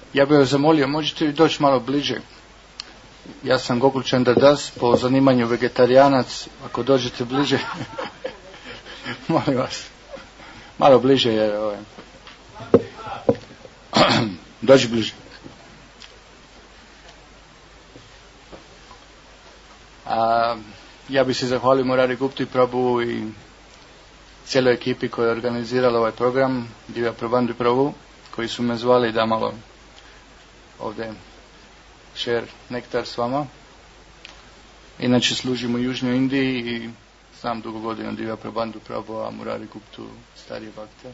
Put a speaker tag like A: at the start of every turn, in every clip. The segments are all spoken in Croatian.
A: Ja bih vas zamolio, možete li doći malo bliže? Ja sam Gokul Chandradas, po zanimanju vegetarijanac. Ako dođete bliže, molim vas, malo bliže jer dođi bliže. Ja bih se zahvalio Murari Gupti Prabhu i cijeloj ekipi koja je organizirala ovaj program, Divya Prabandhu Prabhu, koji su me zvali da malo ovdje share nektar s vama. Inače služim u Južnoj Indiji i sam dugo godina Divya Prabandhu Prabhu, a Murari Guptu starije bakte.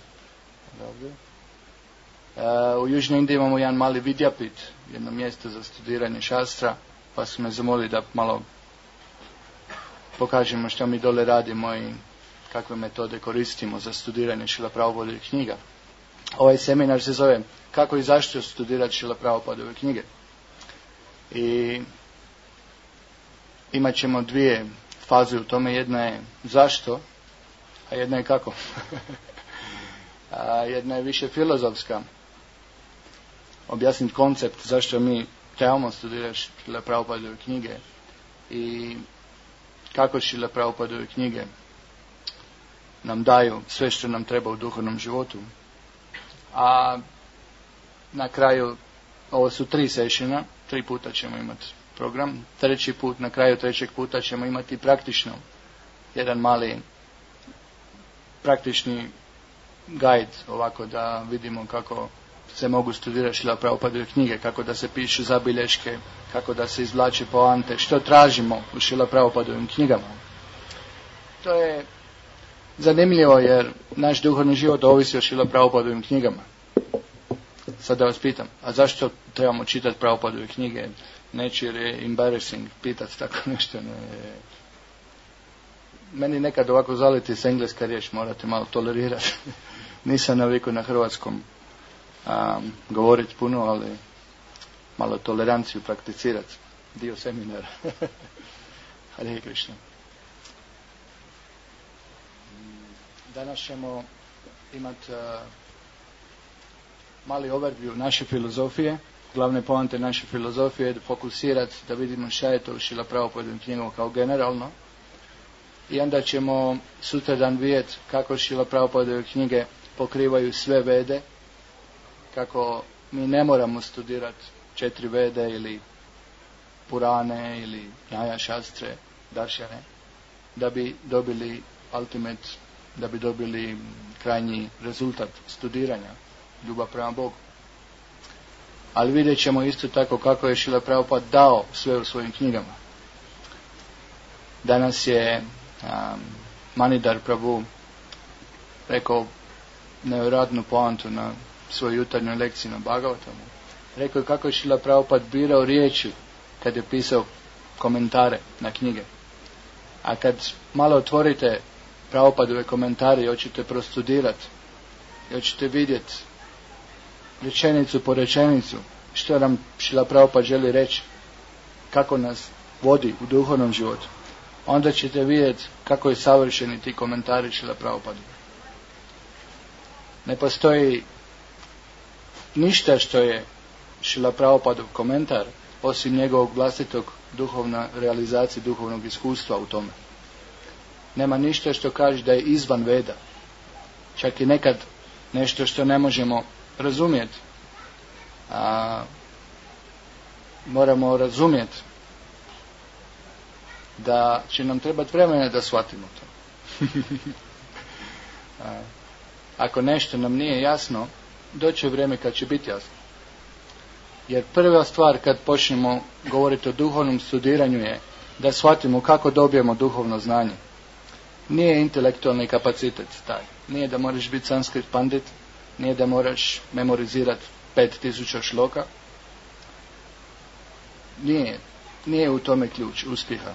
A: U Južnoj Indiji imamo jedan mali Vidyapit, jedno mjesto za studiranje šastra, pa su me zamolili da malo pokažemo što mi dole radimo i kakve metode koristimo za studiranje Šrila Prabhupadove knjiga. Ovaj seminar se zove Kako i zašto studirati Šrila Prabhupadove knjige. I imat ćemo dvije faze u tome. Jedna je zašto, a jedna je kako. A jedna je više filozofska. Objasniti koncept zašto mi trebamo studirati Šrila Prabhupadove knjige i kako Šrila Prabhupadove knjige nam daju sve što nam treba u duhovnom životu. A na kraju, ovo su 3 sessiona, 3 puta ćemo imati program. Treći put, na kraju 3. puta ćemo imati praktično jedan mali praktični guide, ovako da vidimo kako se mogu studirati Šrila Prabhupadove knjige, kako da se pišu zabilješke, kako da se izvlači poante, što tražimo u Šrila Prabhupadovim knjigama. To je zanimljivo jer naš duhovni život ovisi o Šrila Prabhupadovim knjigama. Sad da vas pitam, a zašto trebamo čitati Prabhupadove knjige? Neće jer je embarrassing pitati tako nešto. Meni nekad ovako zaleti s engleska riječ, morate malo tolerirati. Nisam navikao na hrvatskom govoriti puno, ali malo toleranciju prakticirati. Dio seminara. Hare Krishna. Danas ćemo imati mali overview naše filozofije, glavne poante naše filozofije, da fokusirati, da vidimo šta je to u Šrila Prabhupadovim knjigama kao generalno. I onda ćemo sutradan vidjeti kako Šrila Prabhupadove knjige pokrivaju sve vede, kako mi ne moramo studirati 4 vede ili Purane ili Njaja šastre, Daršane, da bi dobili ultimate, da bi dobili krajnji rezultat studiranja, ljubav prema Bogu. Ali vidjet ćemo isto tako kako je Šrila Prabhupada dao sve u svojim knjigama. Danas je Manidhar Prabhu rekao nevjerojatnu poantu na svojoj jutarnjoj lekciji na Bhagavatamu. Rekao je kako je Šrila Prabhupada birao riječi kad je pisao komentare na knjige. A kad malo otvorite Prabhupadove komentare i hoćete prostudirati, i hoćete vidjeti rečenicu po rečenicu što nam Šrila Prabhupada želi reći, kako nas vodi u duhovnom životu, onda ćete vidjeti kako je savršeni ti komentari Šrila Prabhupada. Ne postoji ništa što je Šrila Prabhupadov komentar osim njegovog vlastitog duhovna realizacije, duhovnog iskustva u tome. Nema ništa što kaže da je izvan veda. Čak i nekad nešto što ne možemo razumjeti. Moramo razumjeti da će nam trebati vremena da shvatimo to. Ako nešto nam nije jasno, doće vrijeme kad će biti jasno. Jer prva stvar kad počnemo govoriti o duhovnom studiranju je da shvatimo kako dobijemo duhovno znanje. Nije intelektualni kapacitet taj. Nije da moraš biti sanskrit pandit, nije da moraš memorizirati 5000 šloka. Nije u tome ključ uspjeha.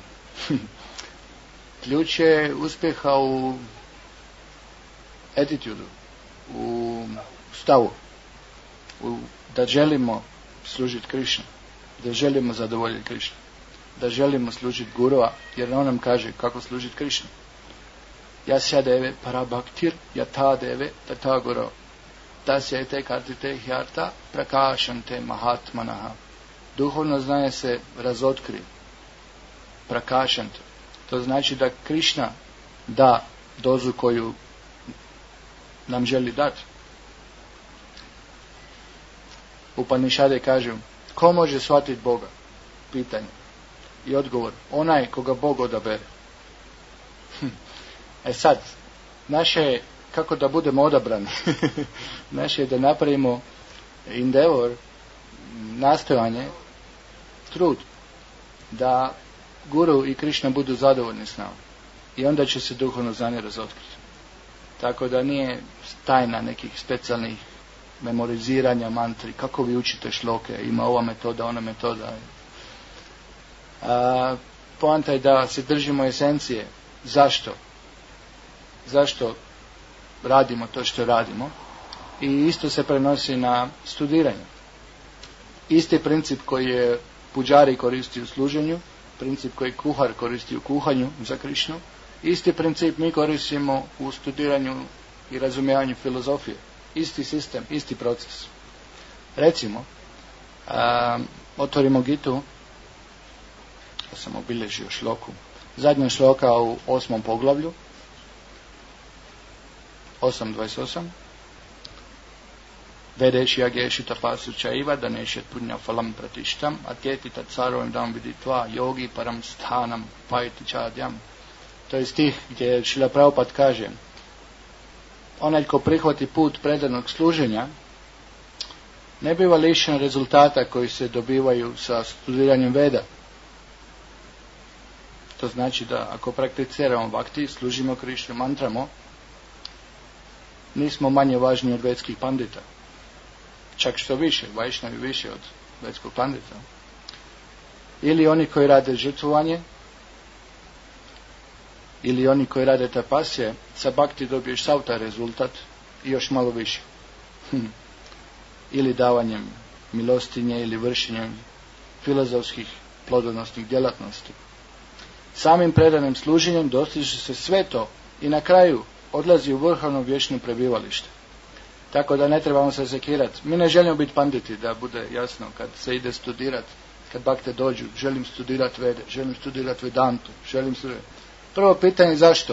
A: Ključ je uspjeha u attitudu, u stavu, da želimo služiti Krišnu, da želimo zadovoljiti Krišnu, da želimo služiti Gurua, jer on nam kaže kako služiti Krišnu. Yasya deve parabhaktir yatha deve tata guru. tasya te kartite hjarta prakašante mahatmanaha. Duhovno znanje se razotkri. Prakašante. To znači da Krišna da dozu koju nam želi dati. Upanishade kažu, ko može shvatiti Boga? Pitanje. I odgovor, onaj koga Bog odabere. Sad, naše je kako da budemo odabrani. Naše je da napravimo endeavor, nastojanje, trud, da Guru i Krišna budu zadovoljni s nama. I onda će se duhovno znanje razotkriti. Tako da nije tajna nekih specijalnih memoriziranja mantri, kako vi učite šloke, ima ova metoda, ona metoda. Poanta je da se držimo esencije. Zašto? Zašto radimo to što radimo? I isto se prenosi na studiranje. Isti princip koji je puđari koristi u služenju, princip koji kuhar koristi u kuhanju za Krišnu, isti princip mi koristimo u studiranju i razumijevanju filozofije. Isti sistem, isti proces. Recimo, otvorimo Gitu, ja sam obilježio šloku, zadnja šloka u 8. poglavlju, 8.28. Vedeši ageši tapasu čaiva danešet punja falam pratištam atjeti tat sarojem dam viditva yogi param sthanam pajti čadjam. To je stih gdje Šrila Prabhupada kaže, onaj ko prihvati put predanog služenja ne biva lišen rezultata koji se dobivaju sa studiranjem Veda. To znači da ako prakticiramo bhakti, služimo Krišnu, mantramo, nismo manje važni od vedskih pandita. Čak što više, Vajšnavi više od vedskog pandita. Ili oni koji rade žrtvovanje, ili oni koji rade tapasje, sa bhakti dobiješ sav taj rezultat i još malo više. Ili davanjem milostinje ili vršenjem filozofskih plodonosnih djelatnosti. Samim predanim služenjem dostiže se sve to i na kraju odlazi u vrhovno vječno prebivalište. Tako da ne trebamo se sekirati. Mi ne želimo biti panditi, da bude jasno, kad se ide studirati, kad bhakte dođu, želim studirati Vede, želim studirati Vedantu, želim studirati. Prvo pitanje zašto?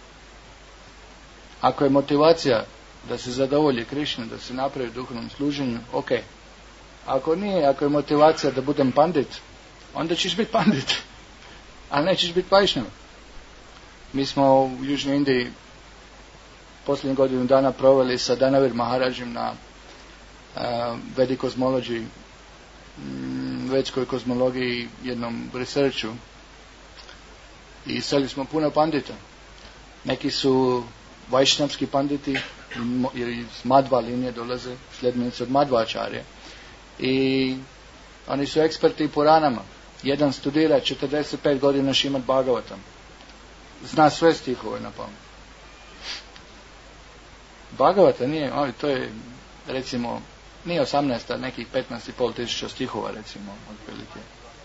A: Ako je motivacija da se zadovolji Krišna, da se napravi u duhovnom služenju, ok. Ako nije, ako je motivacija da budem pandit, onda ćeš biti pandit, ali nećeš biti Vajšnava. Mi smo u Južnoj Indiji posljednjih godinu dana proveli sa Danavir Maharađem na Vedic Cosmology, vedskoj kozmologiji, jednom researchu, i sreli smo puno pandita. Neki su vajšnavski panditi, ili iz Madhva linije dolaze, sljedbenici od Madhvačarje. I oni su eksperti Puranama. Jedan studira 45 godina Šrimad Bhagavatam. Zna sve stihove na pamet. Bhagavata nije, to je recimo, nije 18, a nekih 15.500 stihova recimo, otprilike.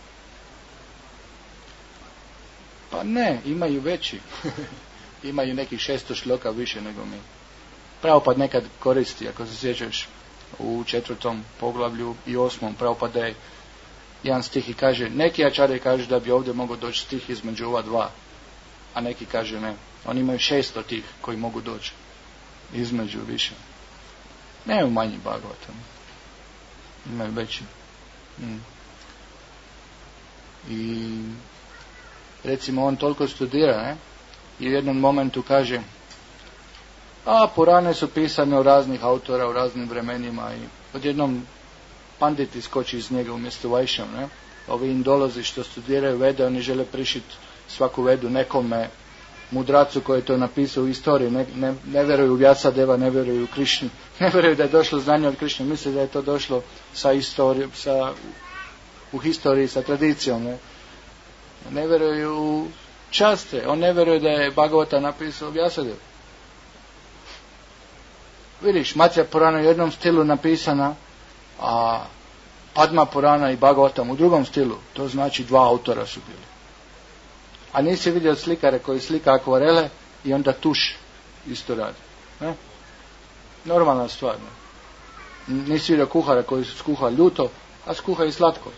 A: Pa ne, imaju veći. Imaju nekih 600 šloka više nego mi. Prabhupada nekad koristi, ako se sjećaš, u 4. poglavlju i 8. Prabhupada je jedan stih i kaže, neki ačarje kažu da bi ovdje mogao doći stih između ova dva, a neki kaže ne. Oni imaju 600 tih koji mogu doći između više. Nemaju manji Bhagavatam. Imaju veći. I recimo on toliko studira, ne? I u jednom momentu kaže, a Purane su pisane od raznih autora u raznim vremenima, i odjednom pandit iskoči iz njega umjesto Vajšam, ne? Ovi indolozi što studiraju Vede, oni žele prišiti svaku Vedu nekome mudracu koji je to napisao u istoriji, ne vjeruju u Vyasadeva, ne vjeruju u Krišnu, ne vjeruju da je došlo znanje od Krišne, misle da je to došlo u historiji, sa tradicijom, ne vjeruju u častre, on ne vjeruje da je Bhagavata napisao Vyasadeva. Vidiš, Matsya Purana u jednom stilu napisana, a Padma Purana i Bhagavatam u drugom stilu, to znači dva autora su bili. A nisi vidio slikare koji slika akvarele i onda tuš isto radi. Ne? Normalna stvar. Ne? Nisi vidio kuhara koji skuha ljuto, a skuha i slatko.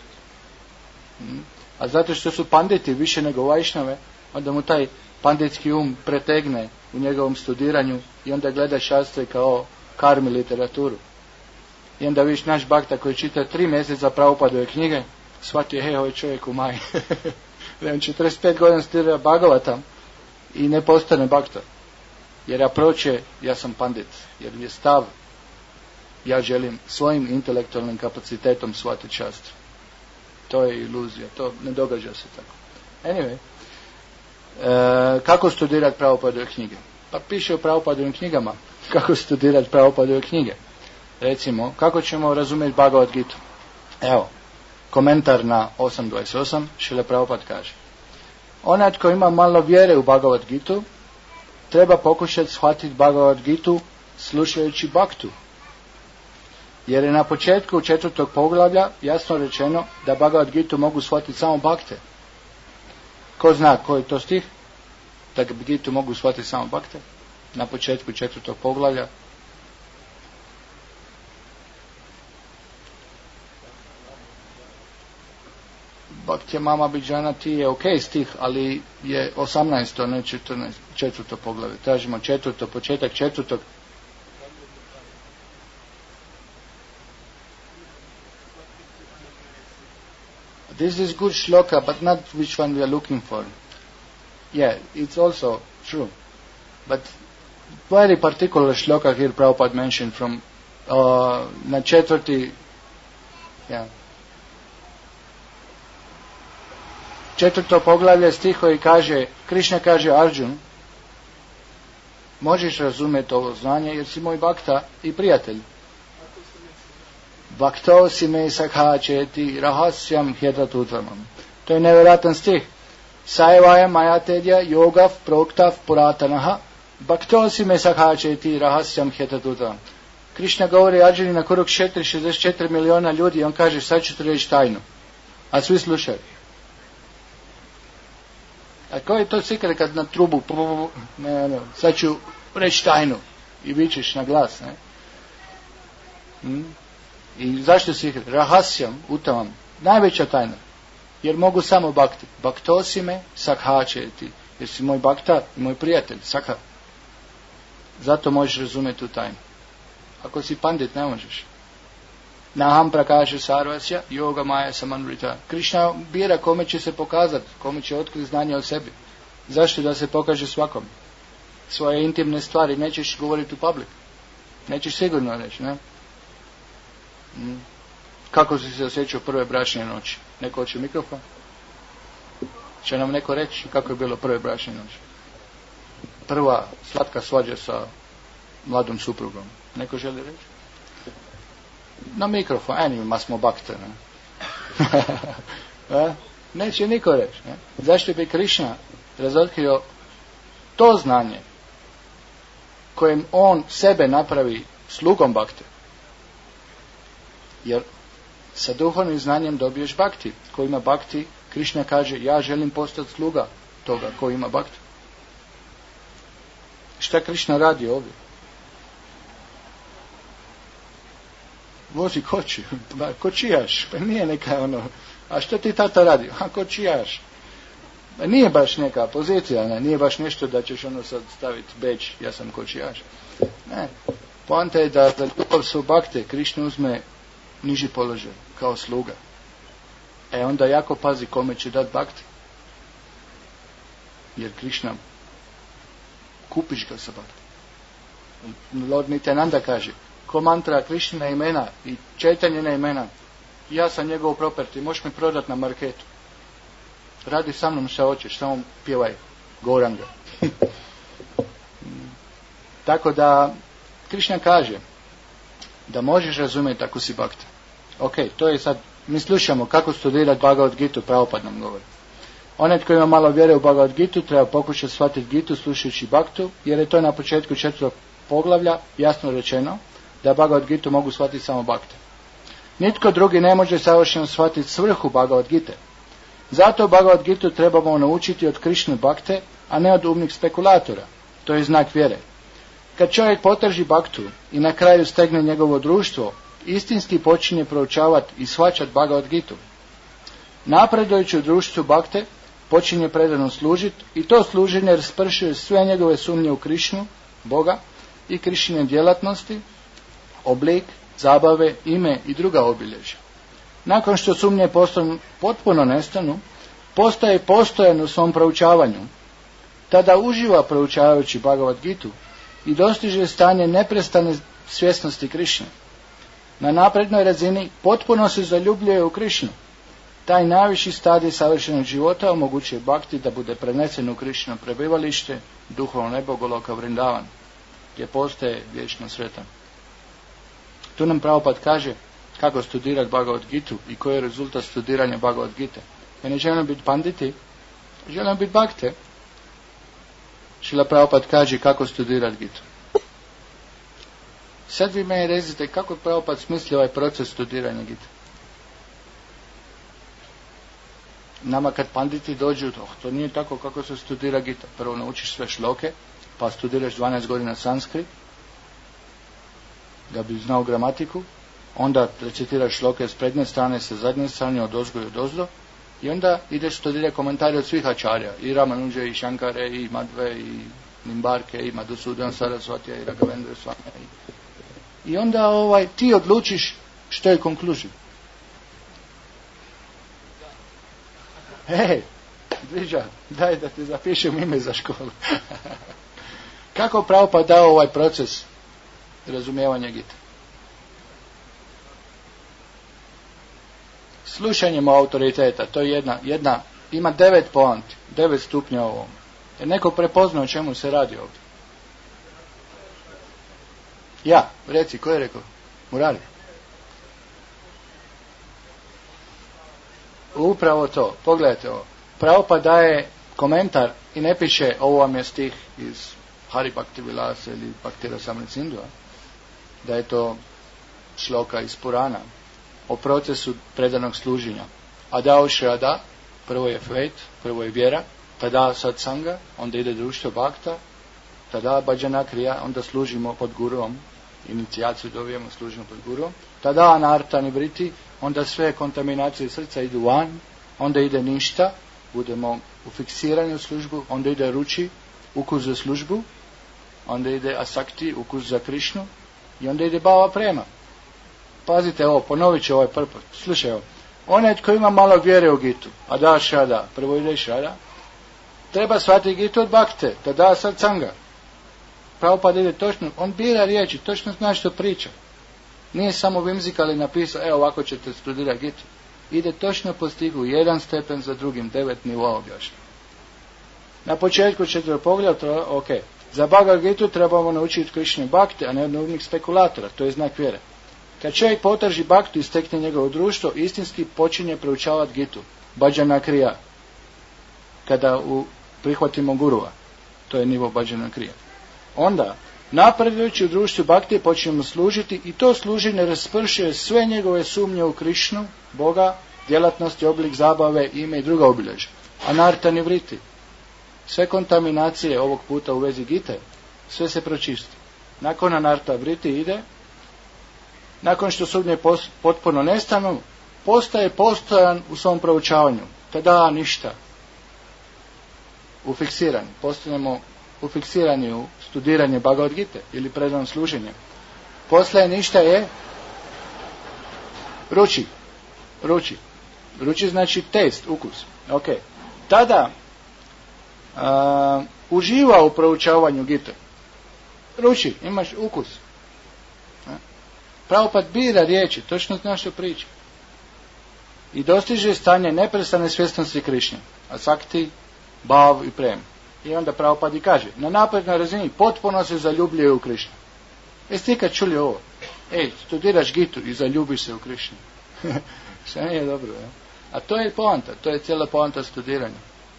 A: A zato što su panditi više nego vajšnave, onda mu taj panditski pretegne u njegovom studiranju i onda gleda šastre kao karmi literaturu. I onda viš naš bakta koji čita 3 mjeseca Prabhupadove knjige, shvatio, ovaj čovjek u maj. On 45 godina studira Bhagavata i ne postane bakta. Jer aproč ja sam pandit, jer je stav, ja želim svojim intelektualnim kapacitetom shvatiti šastru. To je iluzija, to ne događa se tako. Anyway, kako studirati Prabhupadove knjige? Pa piše u Prabhupadovim knjigama kako studirati Prabhupadove knjige. Recimo, kako ćemo razumjeti Bhagavad Gitu? Evo, komentar na 8.28, Šrila Prabhupada kaže: onaj tko ima malo vjere u Bhagavad Gitu, treba pokušati shvatiti Bhagavad Gitu slušajući Bhaktu. Jer je na početku 4. poglavlja jasno rečeno da Bhagavad Gitu mogu shvatiti samo Bhakte. Ko zna koji je to stih? Da Gitu mogu shvatiti samo Bhakte? Na početku 4. poglavlja. Bhaktya Mama Bhijanati je ok stih, ali je 18. ne 14. 4. poglavlje. Tražimo 4. početak 4. This is good shloka, but not which one we are looking for. Yeah, it's also true. But very particular shloka here Prabhupada mentioned from na 4. Yeah. 4. poglavlje stih koji kaže, Krišna kaže Arjun, možeš razumjeti ovo znanje jer si moj bakta i prijatelj. Bakto si me sakhačeti rahasyam hjetatutramam. To je nevjerojatan stih. Saevaja majatedja yogav proktav puratanaha. Bakto si me sakhačeti rahasyam hjetatutramam. Krišna govori Arjuni na Kurukšetri 64 miliona ljudi i on kaže sad ću ti reći tajnu. A svi slušaju. A koji je to sikre kad na trubu, ne, sad ću reći tajnu i vičeš na glas, ne? I zašto sikre? Rahasyam, utavam, najveća tajna. Jer mogu samo bhakti. Bhaktosi me sakhačeti. Jer si moj bhakta i moj prijatelj, sakha. Zato možeš razumjeti tu tajnu. Ako si pandit, ne možeš. Naham prakaša sarvasya, yoga maya samanvrita. Krišna bira kome će se pokazati, kome će otkriti znanje o sebi. Zašto da se pokaže svakom? Svoje intimne stvari nećeš govoriti u public. Nećeš sigurno reći, ne? Kako si se osjećao prve bračne noći? Neko hoće mikrofon? Će nam neko reći kako je bilo prve bračne noći? Prva slatka svađa sa mladom suprugom. Neko želi reći? Na mikrofon, njima smo bakte, ne? Neće niko reći, ne? Zašto bi Krišna razotkrio to znanje kojim on sebe napravi slugom bakte? Jer sa duhovnim znanjem dobiješ bakti. Ko ima bakti, Krišna kaže ja želim postati sluga toga ko ima bakti. Šta Krišna radi ovdje? Vozi koči, kočijaš, pa nije neka ono, a što ti tata radi? Kočijaš. Pa nije baš neka pozicija, ne? Nije baš nešto da ćeš ono sad staviti beč, ja sam kočijaš. Ne, poanta je da ljubav su bakte, Krišna uzme niži položaj, kao sluga. Onda jako pazi kome će dati bakti. Jer Krišna, kupiš ga sa bakti. Lord Nityananda kaže, ko mantra Krišnina imena i Čajtanjina imena, ja sam njegov property, možeš me prodati na marketu. Radi sa mnom šta hoćeš, samo pjevaj Gauranga. Tako da Krišna kaže da možeš razumjeti ako si bakta. Ok, to je sad, mi slušamo kako studirati Bhagavad Gitu, Prabhupada nam govori. Onaj tko ima malo vjere u Bhagavad Gitu treba pokušati shvatiti Gitu slušajući Bhaktu, jer je to na početku 4. poglavlja jasno rečeno da Bhagavad Gitu mogu shvatiti samo Bhakte. Nitko drugi ne može savršeno shvatiti svrhu Bhagavad Gite. Zato Bhagavad Gitu trebamo naučiti od Krišne Bhakte, a ne od umnih spekulatora. To je znak vjere. Kad čovjek potraži Bhaktu i na kraju stegne njegovo društvo, istinski počinje proučavati i shvaćati Bhagavad Gitu. Napredujući u društvu Bhakte, počinje predano služiti i to služenje raspršuje sve njegove sumnje u Krišnu, Boga i Krišnine djelatnosti, oblik, zabave, ime i druga obilježja. Nakon što sumnje potpuno nestanu, postaje postojan u svom proučavanju, tada uživa proučavajući Bhagavad Gitu i dostiže stanje neprestane svjesnosti Krišne. Na naprednoj razini potpuno se zaljubljuje u Krišnu. Taj najviši stadij savršenog života omogućuje Bhakti da bude prenesen u Krišno prebivalište, duhovno nebo Goloka Vrindavan, gdje postaje vječno sretan. Tu nam Prabhupada kaže kako studirati Bhagavad Gitu i koji je rezultat studiranja Bhagavad Gite. Ja ne želim biti panditi, želim biti Bhakte. Šrila Prabhupada kaže kako studirati Gitu. Sad vi meni rezite kako Prabhupada smisli ovaj proces studiranja Gite. Nama kad panditi dođu, to nije tako kako se studira Gita. Prvo naučiš sve šloke, pa studiraš 12 godina sanskrit, da bi znao gramatiku, onda recitiraš šloke s prednje strane, sa zadnje strane, od ozgo i od ozdo, i onda ideš studirati komentare od svih ačarja, i Ramanuđe, i Shankare, i Madhve, i Nimbarke, i Madhusudan Sarasvatija, i Raghavendra Swami. I onda ti odlučiš što je konkluzija. Hej, Dviđa, daj da ti zapišem ime za školu. Kako Prabhupada dao ovaj proces razumijevanja Gite? Slušanjem autoriteta, to je jedna ima 9 poanti, 9 stupnja u ovom. Jer neko prepoznao o čemu se radi ovdje. Ja, reci, ko je rekao? Murari. Upravo to, pogledajte ovo. Prabhupada daje komentar i ne piše ovo vam je stih iz Hari Bhakti Vilasa ili Bhakti Rasamrita Sindhu, da je to šloka iz Purana o procesu predanog služenja. Adao Shraddha, prvo je faith, prvo je vjera, tada satsanga, onda ide društvo bhakta, tada bhajana kriya, onda služimo pod guruom, inicijaciju dobijemo, služimo pod guruom, tada anarta nivriti, onda sve kontaminacije srca idu van, onda ide ništa, budemo u fiksiranju službu, onda ide ruči, ukus za službu, onda ide asakti, ukus za Krišnu, i onda ide bhava prema. Pazite ovo, ponovit ću ovaj purport. Slušaj ovo. Onaj tko ima malo vjere u Gitu, a da Shraddha, prvo ide Shraddha, treba shvatiti Gitu od Bhakte, da da satsanga. Prabhupada ide točno, on bira riječi, točno zna što priča. Nije samo vimzikali napisao, ovako ćete studirati Gitu. Ide točno po stigu, jedan stepen za drugim, 9 nivoa objašnja. Na početku ćete pogledati, ok, za Bhagavad Gitu trebamo naučiti Krišne Bhakte, a ne odnovnih spekulatora, to je znak vjere. Kad čovjek potraži Bhaktu i stekne njegovo društvo, istinski počinje proučavati Gitu, bhajana kriya. Kada prihvatimo gurua, to je nivo bhajana kriya. Onda, napredujući u društvu Bhakti, počinjemo služiti i to služenje raspršuje sve njegove sumnje u Krišnu, Boga, djelatnosti, oblik zabave, ime i druga obilježja. Anarta nivriti. Sve kontaminacije ovog puta u vezi Gite, sve se pročisti. Nakon anarta vriti ide, nakon što sumnje potpuno nestanu, postaje postojan u svom proučavanju. Tada ništa. Ufiksirani. Postanemo ufiksirani u studiranje Bhagavad Gite ili predanom služenje. Poslije ništa je ruči. Ruči. Ruči znači taste, ukus. Ok. Tada uživa u proučavanju Gite. Ruči, imaš ukus. Prabhupada bira riječi, točno zna što priča. I dostiže stanje neprestane svjesnosti Krišne, asakti, bhav i prem. I onda Prabhupada kaže, na naprednoj razini potpuno se zaljubljuje u Krišnu. Jesi ti kad čuli ovo? Studiraš Gitu i zaljubiš se u Krišnu. Što nije dobro, ja? A to je poanta, to je cijela poanta studiranja.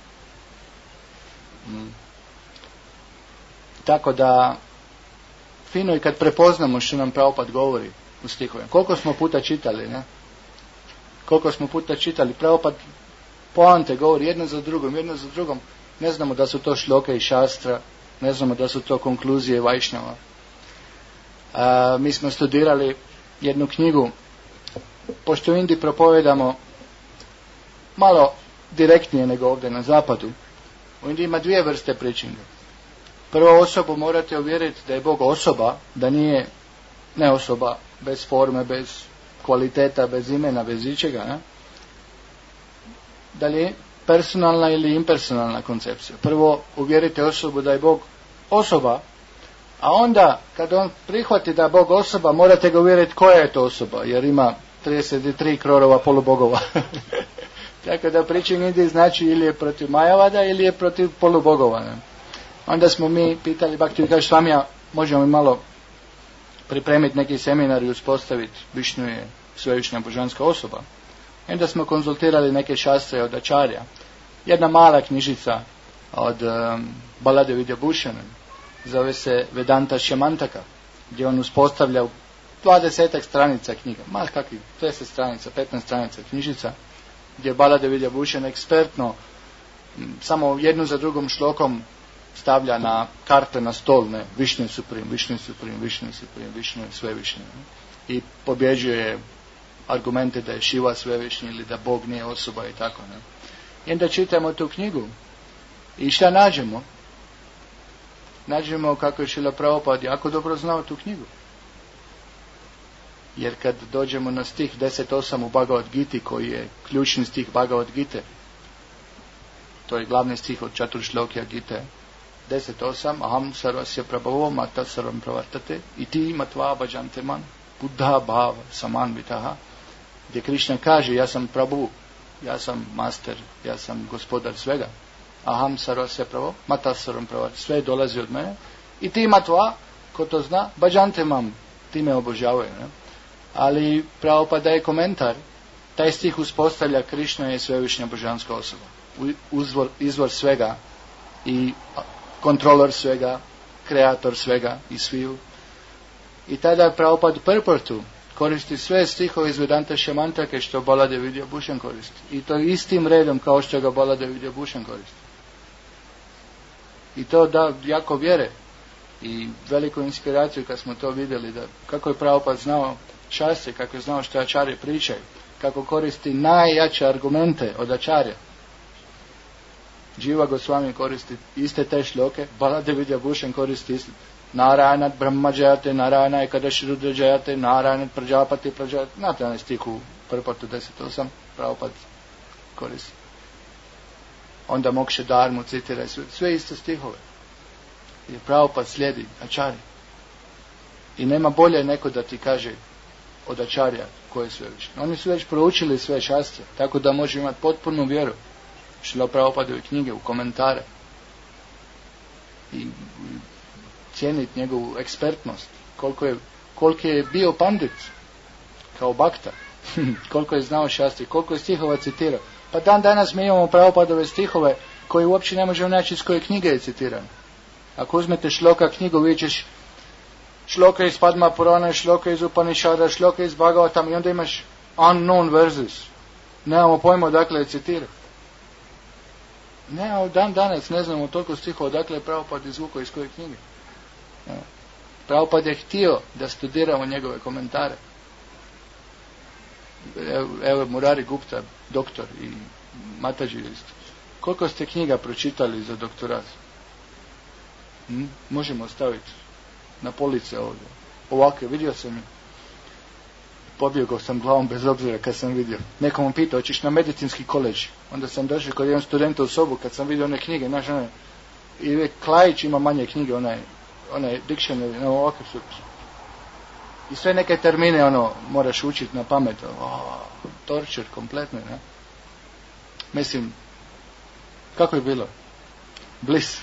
A: Tako da, fino i kad prepoznamo što nam Prabhupada govori u stihovima. Koliko smo puta čitali, ne? Koliko smo puta čitali. Prabhupada poante govori jedno za drugom. Ne znamo da su to šloke i šastra, ne znamo da su to konkluzije Vajšnava. Mi smo studirali jednu knjigu, pošto u Indiji propovedamo malo direktnije nego ovdje na zapadu. U Indiji ima dvije vrste preachinga. Prvo, osobu morate uvjeriti da je Bog osoba, da nije ne osoba bez forme, bez kvaliteta, bez imena, bez ičega. Ne? Da li je personalna ili impersonalna koncepcija. Prvo, uvjerite osobu da je Bog osoba, a onda, kad on prihvati da je Bog osoba, morate ga uvjeriti koja je to osoba, jer ima 33 krorova polubogova. Tako da preaching Indiji znači ili je protiv Majavada ili je protiv polubogova. Ne? Onda smo mi pitali Bhakti, kaže, s vami možemo malo pripremiti neki seminar i uspostaviti, Višnu je svevišnja božanska osoba. I onda smo konzultirali neke šastre od Ačarja. Jedna mala knjižica od Balade Vidyabhushana, zove se Vedanta Šamantaka, gdje on uspostavlja 20 stranica knjiga, malo kakvih 10 stranica, 15 stranica knjižica, gdje Balade Vidyabhushana ekspertno samo jednu za drugom šlokom stavlja na karte na stol, ne, Višnu Supreme, Višnu Supreme, Višnu Supreme, Višnu Svevišnji. I pobjeđuje argumente da je Šiva svevišnji ili da Bog nije osoba i tako. Ne. I onda čitamo tu knjigu i šta nađemo? Nađemo kako je Šrila Prabhupada jako dobro znao tu knjigu. Jer kad dođemo na stih 10.8 u Bhagavad Giti, koji je ključni stih Bhagavad Gite, to je glavni stih od Čaturšlokija Gite, 10.8, aham sarvasya prabhavo mata sarvam pravartate iti matva bhajante man buddha bhava saman vitaha, gdje Krišna kaže, ja sam Prabhu, ja sam master, ja sam gospodar svega, aham sarvasya prabhavo mata sarvam pravartate, sve dolazi od mene, i ti matva, ko to zna, bhajante man, ti me obožavaju. Ne? Ali Prabhupada je komentar, taj stih uspostavlja Krišna je svevišnja božanska osoba, izvor svega i kontrolor svega, kreator svega i sviju. I tada Prabhupada purportu koristi sve stihove iz Vedanta Šamantake što Balade Vidyabhushana koristi. I to istim redom kao što ga Balade Vidyabhushana koristi. I to da jako vjere i veliku inspiraciju kad smo to vidjeli, da kako je Prabhupada znao šastre, kako je znao što Ačarje pričaju, kako koristi najjače argumente od Ačarja. Jiva Goswami koristi iste te šloke, Balade Vidyabhushana koristi iste. Narayanat Brahma Jayate, Narayana Ekadashi Rudra Jayate, Narayanat Prajapati Prajapati. Znate onaj stih u purportu 10.8, Prabhupada koristi. Onda Moksha Dharmu citira sve iste stihove. Jer Prabhupada slijedi Ačarya. I nema bolje neko da ti kaže od Ačarja koje je svevišnje. Oni su već proučili sve šastre, tako da može imati potpunu vjeru. Šrila Prabhupadove knjige, u komentare. I cijeniti njegovu ekspertnost. Koliko je bio pandit kao bakta. Koliko je znao šastri, koliko je stihova citirao. Pa dan danas mi imamo Prabhupadove stihove koji uopće ne možemo naći iz koje knjige je citiran. Ako uzmete šloka knjigu, vidjet ćeš šloka iz Padma Purana, šloka iz Upanishada, šloka iz Bhagavatam i onda imaš unknown verses. Nemamo pojma odakle je citirao. Ne, dan danas ne znamo toliko stihova odakle je Prabhupada izvukao iz koje knjige. Prabhupada je htio da studiramo njegove komentare. Evo Murari Gupta, doktor, i Mataji isto. Koliko ste knjiga pročitali za doktorat? Možemo staviti na police ovdje. Ovako, vidio sam, pobjegao sam glavom bez obzira kad sam vidio. Nekom pitao, hoćeš na medicinski koleđ? Onda sam došao kod jedan studenta u sobu kad sam vidio one knjige, znaš, i uvijek Klajić ima manje knjige, onaj dictionary, ovakav su. I sve neke termine, moraš učiti na pamet. Torture, kompletno, ne? Mislim, kako je bilo? Bliss.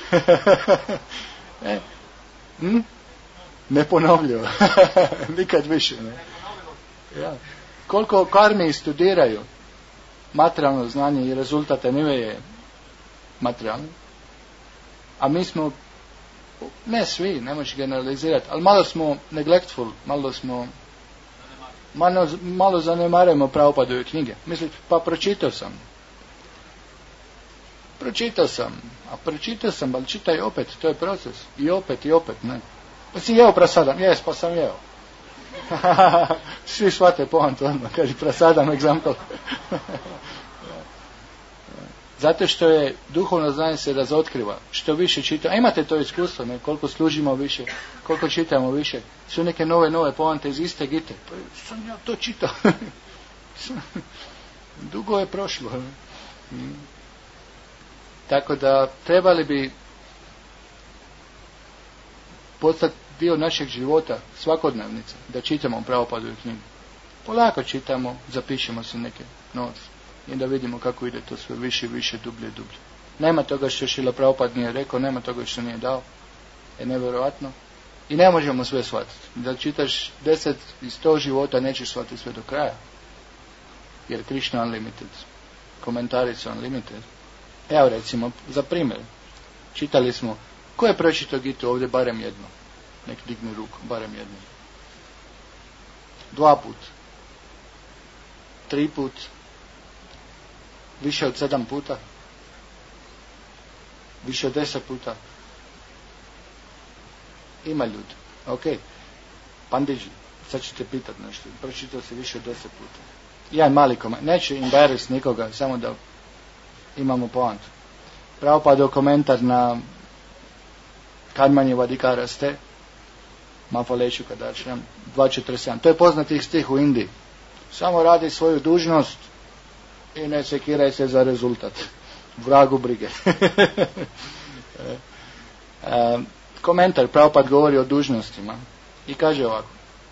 A: Neponovljivo. Nikad više, ne? Ja. Koliko karmi studiraju materijalno znanje i rezultate nive je materijalno, a mi smo, ne svi, ne možeš generalizirati, ali malo smo neglectful, malo zanemarujemo Prabhupadove knjige. Mislim, pa pročitao sam, ali čitaj opet, to je proces. I opet, ne. Pa si jeo prasadan? Jes, pa sam jeo. Svi shvate poantu odmah, kaže prasadam egzampel. Zato što je duhovno znanje se razotkriva. Što više čitamo, imate to iskustvo, ne? Koliko služimo više, koliko čitamo više. Su neke nove poante iz iste gite. Pa sam ja to čitao. Dugo je prošlo. Tako da trebali bi postati dio našeg života, svakodnevnica, da čitamo Prabhupadovu knjigu. Polako čitamo, zapišemo se neke note i da vidimo kako ide to sve više i više, dublje i dublje. Nema toga što Šrila Prabhupada nije rekao, nema toga što nije dao. Je nevjerojatno. I ne možemo sve shvatiti. Da čitaš 10 i 100 života, nećeš shvatiti sve do kraja. Jer Krishna Unlimited. Komentari su Unlimited. Evo recimo, za primjer. Čitali smo, ko je pročitao Gitu ovdje barem jedno? Nek digne ruku, barem jedno. 2 put. 3 put. Više od 7 puta. Više od 10 puta. Ima ljudi. Ok. Pandiđi, sad ćete pitat nešto. Pročitao se više od 10 puta. Jedan mali komentar. Neće embarrass nikoga, samo da imamo poantu. Prabhupada komentar na Karmanje Vadikara ste Mafaleću Kadačnjam 2.47. To je poznati stih u Indiji. Samo radi svoju dužnost i ne sekiraj se za rezultat. Vragu brige. Komentar, Prabhupada govori o dužnostima i kaže ovako.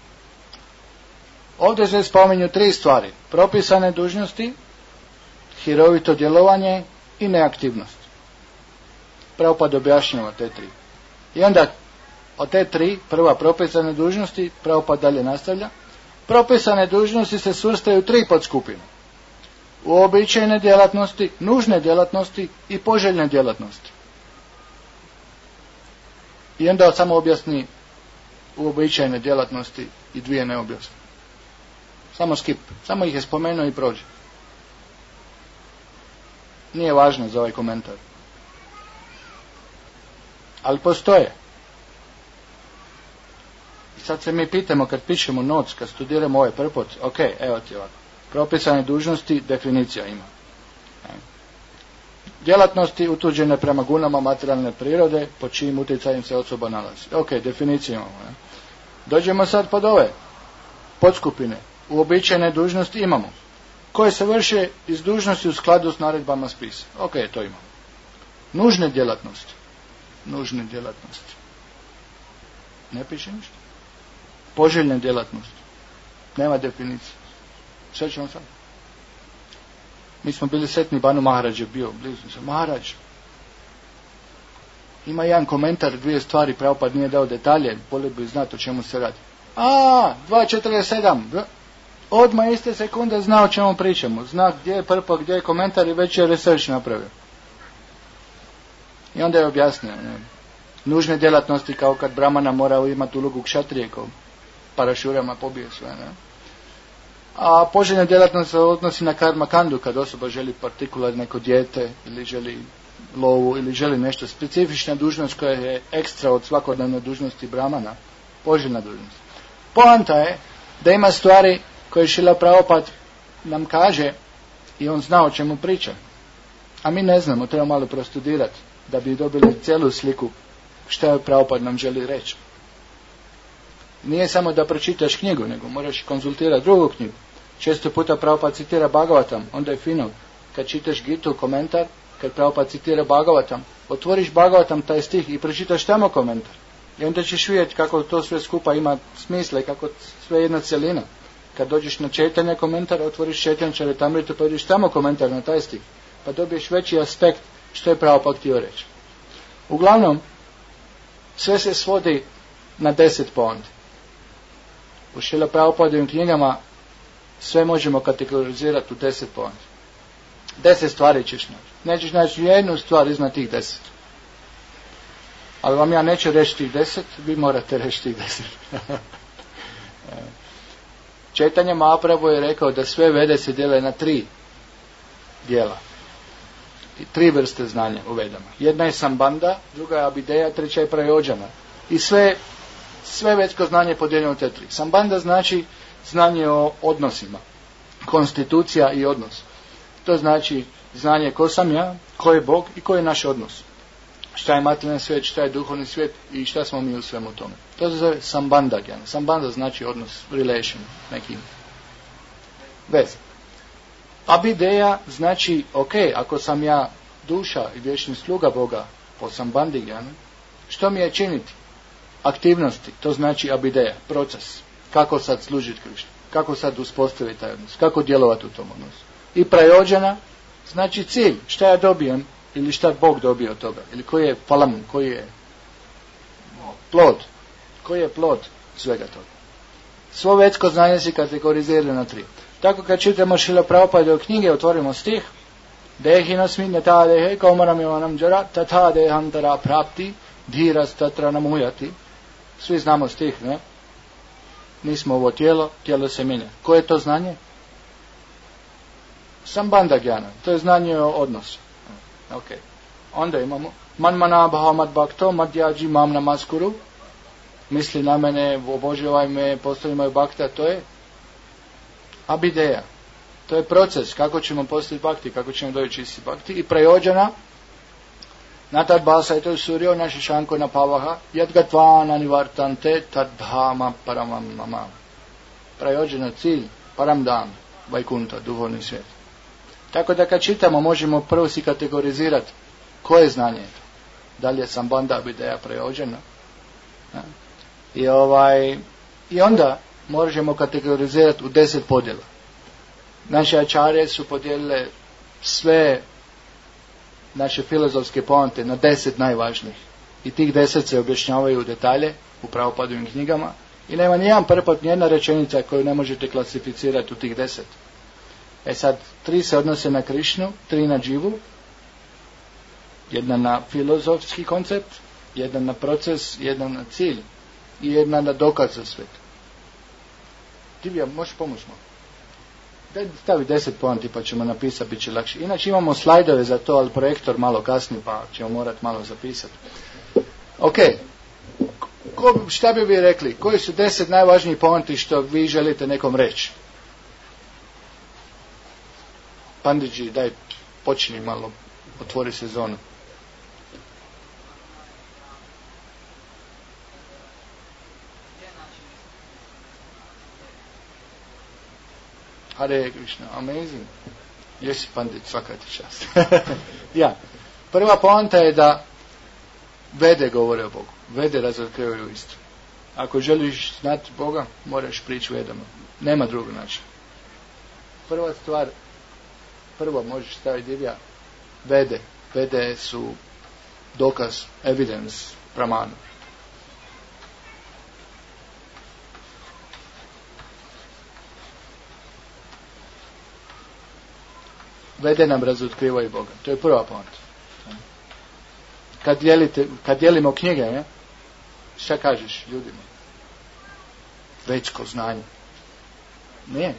A: Ovdje se spominju 3 stvari. Propisane dužnosti, hirovito djelovanje i neaktivnost. Prabhupada objašnjava te 3. I onda od te 3, prva propisane dužnosti, Prabhupada dalje nastavlja. Propisane dužnosti se svrstaju u 3 podskupine. Uobičajene djelatnosti, nužne djelatnosti i poželjne djelatnosti. I onda samo objasni uobičajene djelatnosti i 2 ne objasni. Samo skip, samo ih je spomenuo i prođe. Nije važno za ovaj komentar. Ali postoje. I sad se mi pitamo kad pišemo notes, kad studiramo ovaj purport, ok, evo ti ovako. Propisane dužnosti, definicija ima. Djelatnosti utvrđene prema gunama materijalne prirode, po čijim utjecajem se osoba nalazi. Ok, definicija imamo. Ne? Dođemo sad pod ove podskupine. Uobičajene dužnosti imamo. Koje se vrše iz dužnosti u skladu s naredbama spisa. Ok, to imamo. Nužne djelatnosti. Nužne djelatnosti. Ne piše ništa. Poželjne djelatnosti. Nema definicije. Sve ćemo sad. Mi smo bili setni, Banu Maharaj je bio blizu se. Maharaj. Ima jedan komentar, 2 stvari, Prabhupada nije dao detalje, volio bi znati o čemu se radi. 2.47. Odmah iste sekunde zna o čemu pričamo. Zna gdje je purport, gdje je komentar i već je research napravio. I onda je objasnio. Ne? Nužne djelatnosti kao kad Brahmana mora imati ulogu kšatrije, kao parašurama pobije sve. Ne? A poželjna djelatnost se odnosi na karma kandu, kad osoba želi partikular neko dijete ili želi lovu ili želi nešto specifična dužnost koja je ekstra od svakodnevne dužnosti Brahmana. Poželjna dužnost. Poanta je da ima stvari koje Šrila Prabhupada nam kaže i on zna o čemu priča. A mi ne znamo, treba malo prostudirati da bi dobili cijelu sliku što je Prabhupada nam želi reći. Nije samo da pročitaš knjigu, nego moraš konzultirati drugu knjigu. Često puta Prabhupada citira Bhagavatam, onda je fino. Kad čitaš Gitu komentar, kad Prabhupada citira Bhagavatam, otvoriš Bhagavatam taj stih i pročitaš tamo komentar. I onda ćeš vidjeti kako to sve skupa ima smisla i kako sve jedna cjelina. Kad dođeš na čitanje komentar, otvoriš Chaitanya Charitamrita, pa vidiš tamo komentar na taj stih. Pa dobiješ veći aspekt što je Prabhupada htio reći. Uglavnom, sve se svodi na 10 pointi. U Šrila Prabhupadovim knjigama sve možemo kategorizirati u 10 pointi. 10 stvari ćeš naći. Nećeš naći jednu stvar iznad tih 10. Ali vam ja neću reći tih 10, vi morate reći tih 10. Chaitanya Mahaprabhu je rekao da sve vede se dijele na 3 dijela. I 3 vrste znanja u vedama. Jedna je sambandha, druga je abideja, treća je prayođana. I sve Sve vedsko znanje je podijeljeno u te tri. Sambandha znači znanje o odnosima, konstitucija i odnos. To znači znanje ko sam ja, ko je Bog i ko je naš odnos. Šta je materijalni svijet, šta je duhovni svijet i šta smo mi u svemu tome. To se zove sambandha gyana. Sambandha znači odnos, relation, neki vez. Abhideja znači, ok, ako sam ja duša i vječni sluga Boga po sambandhi gyanu, što mi je činiti? Aktivnosti, to znači abhideja, proces. Kako sad služiti Krišnu, kako sad uspostaviti taj odnos, kako djelovati u tom odnosu. I prayođana znači cilj, šta ja dobijem ili šta Bog dobije od toga, ili koji je falam, koji je plod svega toga. Svo vedsko znanje se kategorizira na tri. Tako kad čitamo Šrila Prabhupada u knjige, otvorimo stih, Dehinosmi neta dehe kaumaram ivanam džara tata dehantara prapti dhiras tatra namujati. Svi znamo stih, ne? Nismo ovo tijelo, tijelo se mijenja. Koje je to znanje? Sambandha gyana, to je znanje o odnosu. Ok. Onda imamo manmana bhavat bhakto madhyaji mam namaskuru. Misli na mene, obožavaj me, postavi moju bhakta, to je abhideja. To je proces, kako ćemo postaviti bhakti, kako ćemo doći čisti bhakti. I prayođana, natad basajto suryo naši šanko na pavaha, yadgatvana nivartante tadhama paramam mama. Prayođana cilj, paramdam, Vajkunta, duhovni svijet. Tako da kad čitamo, možemo prvo si kategorizirati koje znanje je to. Da li je sambandha, abhideja, prayođana. I onda možemo kategorizirati u 10 podjela. Naše ačarje su podijelile sve naše filozofske poante na 10 najvažnijih. I tih 10 se objašnjavaju u detalje u Prabhupadovim knjigama. I nema nijedan prpat, nijedna rečenica koju ne možete klasificirati u tih 10. Sad, 3 se odnose na Krišnu, 3 na dživu, jedna na filozofski koncept, jedna na proces, jedna na cilj i jedna na dokaz za svijet. Divija, možeš pomoći malo? Daj stavi 10 poanti pa ćemo napisati, bit će lakše. Inače imamo slajdove za to, ali projektor malo kasni pa ćemo morati malo zapisati. Ok, šta bi vi rekli? Koji su 10 najvažnijih poanti što vi želite nekom reći? Panditji, daj, počni malo, otvori sezonu. Hare Krishna, amazing. Jesi pandit, svaka ti čast. Ja, prva poanta je da Vede govore o Bogu. Vede razotkrivaju istinu. Ako želiš znati Boga, moraš prići Vedama. Nema drugog načina. Prva stvar, prvo možeš staviti divja, Vede. Vede su dokaz, evidence, pramana. Vede nam razotkrivaju Boga. To je prva poanta. Kad dijelimo knjige, ne? Šta kažeš ljudima? Vedsko znanje. Ne.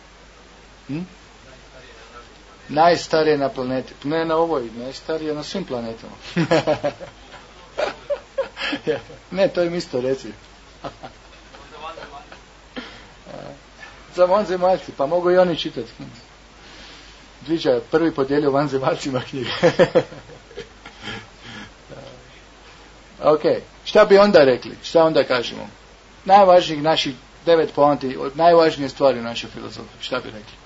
A: Najstarije na planeti. Ne na ovoj, najstarije na svim planetama. Ne, to im isto reci. Za vanzemaljci, pa mogu i oni čitati knjige. Dviđa je prvi podijelio vanzemaljcima knjige. Ok, šta bi onda rekli? Šta onda kažemo? Najvažnijih naših 9 poanti, od najvažnije stvari u našoj filozofiji. Šta bi rekli?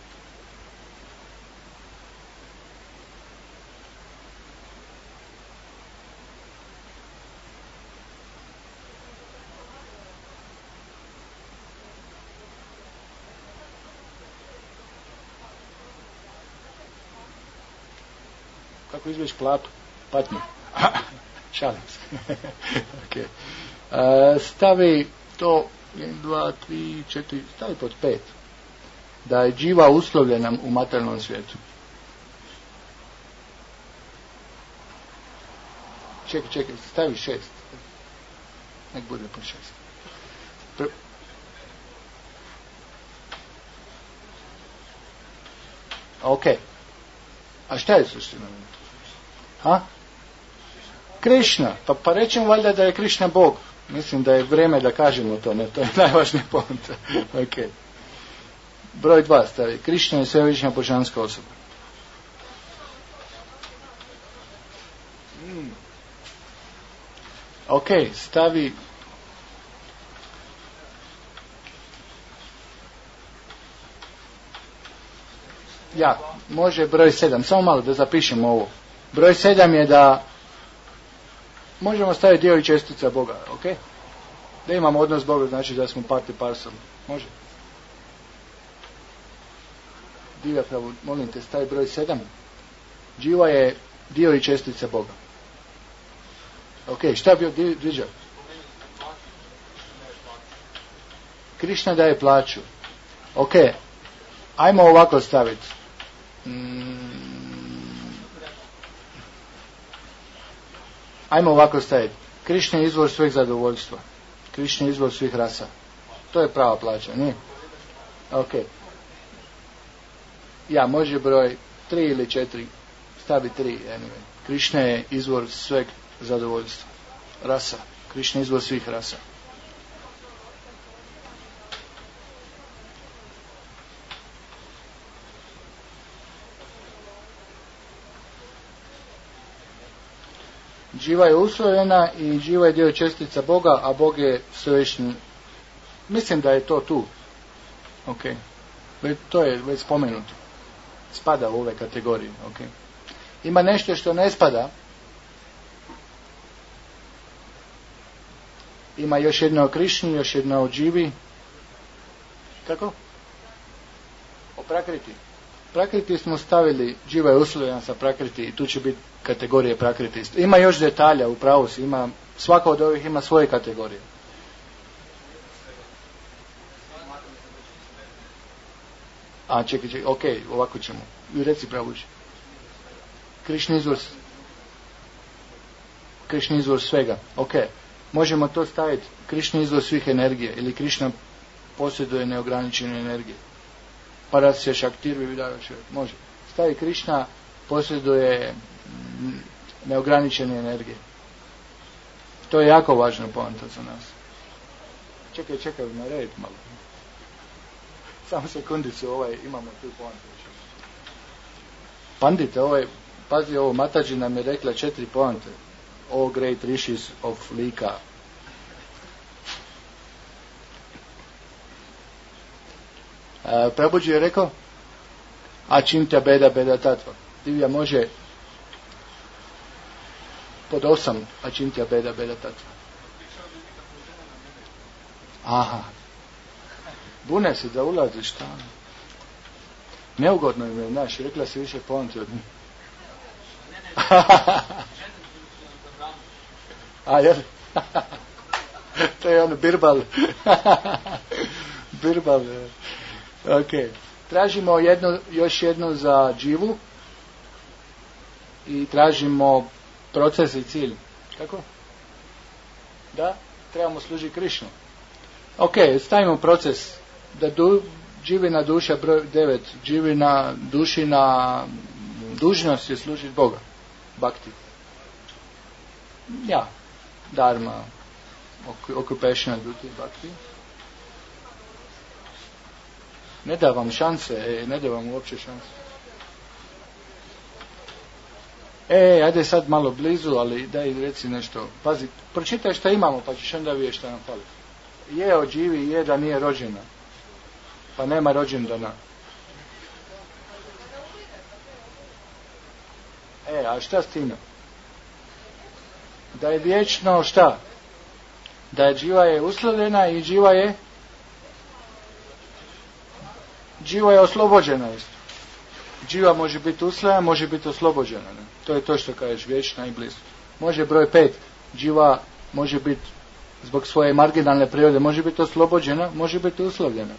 A: Kako izveć platu? Patnju. Šalim se. Okay. Stavi to 1, 2, 3, 4, stavi pod 5. Da je dživa uslovljena u materijalnom svijetu. Čekaj, stavi 6. Nek bude pod 6. Ok. A šta je suština? Ha? Krišna. Pa rećemo valjda da je Krišna Bog. Mislim da je vrijeme da kažemo to, ne, to je najvažniji point. Ok. Broj 2 stavi. Krišna je svevišnja božanska osoba. Ok, stavi može broj 7, samo malo da zapišemo ovo. Broj 7 je da možemo staviti dio i čestica Boga, ok? Da imamo odnos Boga, znači da smo part i parcel. Može? Divja pravo, molim te, stavi broj 7. Dživa je dio i čestica Boga. Ok, šta bi Dviđa? Krišna daje plaću. Ok, ajmo ovako staviti. Ajmo ovako staviti. Krišna je izvor svih zadovoljstva. Krišna je izvor svih rasa. To je prava plaća, nije? Ok. Može broj 3 ili 4. Stavi 3, anyway. Krišna je izvor sveg zadovoljstva. Rasa. Krišna je izvor svih rasa. Dživa je usvojena i dživa je dio čestica Boga, a Bog je svevišnji. Mislim da je to tu. Ok. To je već spomenuto. Spada u ove kategorije. Ok. Ima nešto što ne spada. Ima još jedno o Krišni, još jedno o dživi. Kako? O prakriti. Prakriti smo stavili, dživa je usvojena sa prakriti i tu će biti kategorije prakriti. Ima još detalja, u pravu si, svaka od ovih ima svoje kategorije. Čekaj, ok, ovako ćemo. Reci pravući. Krišni izvor svega. Ok, možemo to staviti. Krišni izvor svih energije ili Krišna posjeduje neograničenu energiju. Parasya Shaktir Vividavačev. Može. Stavi Krišna posjeduje neograničene energije. To je jako važno poanta za nas. Čekaj, narediti malo. Samo sekundicu, imamo tu poanta. Pandite, pazi ovo, Mataji nam je rekla 4 poante. All great rishis of Lika. Prabhuji je rekao Achintya beda beda tatva. Divja može pod 8 Achintya beda beda tatva. Aha. Bune se da ulaziš tamo. Neugodno im je, znaš, rekla si više poanti od njih. Jel? To je ono birbal. Birbal. Ok. Tražimo još jednu za dživu i tražimo proces i cilj. Kako? Da? Trebamo služiti Krišnu. Ok, stavimo proces da dživina duša broj 9, dživina dušina dužnost je služiti Boga. Bhakti. Dharma. Occupational duty, bhakti. Ne da vam šanse, ne da vam uopće šanse. Ajde sad malo blizu, ali daj reci nešto. Pazi, pročitaj šta imamo, pa ćeš onda vidjeti šta nam fali. Je o dživi, je da nije rođena. Pa nema rođendana. A šta s time? Da je vječno šta? Da je dživa je uslovljena i dživa je oslobođena isto. Dživa može biti uslovljena, može biti oslobođena. Ne? To je to što kažeš, vječna i blizu. Može broj 5. Dživa može biti zbog svoje marginalne prirode, može biti oslobođena, može biti uslovljena.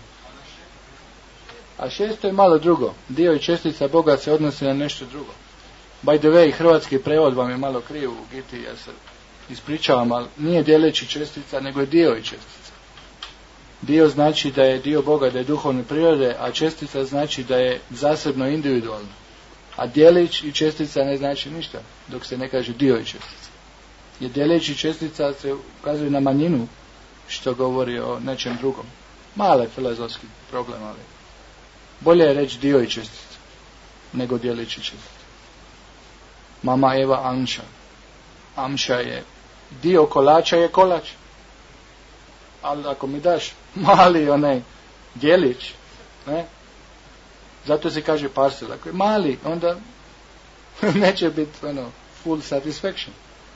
A: A 6 je malo drugo. Dio i čestica Boga se odnosi na nešto drugo. By the way, hrvatski prevod vam je malo kriv u Giti, ja se ispričavam, ali nije dijeleći čestica, nego je dio i čestica. Dio znači da je dio Boga, da je duhovne prirode, a čestica znači da je zasebno individualno. A dijelić i čestica ne znači ništa, dok se ne kaže dio i čestica. Jer djelići čestica se ukazuje na manjinu, što govori o nečem drugom. Male filozofski problem, ali bolje je reći dio i čestica, nego djelići čestica. Mama Eva Amša. Amša je dio kolača, je kolač. Ali ako mi daš mali onaj djelić, ne? Zato se kaže parcel. Ako je mali, onda neće biti full satisfaction.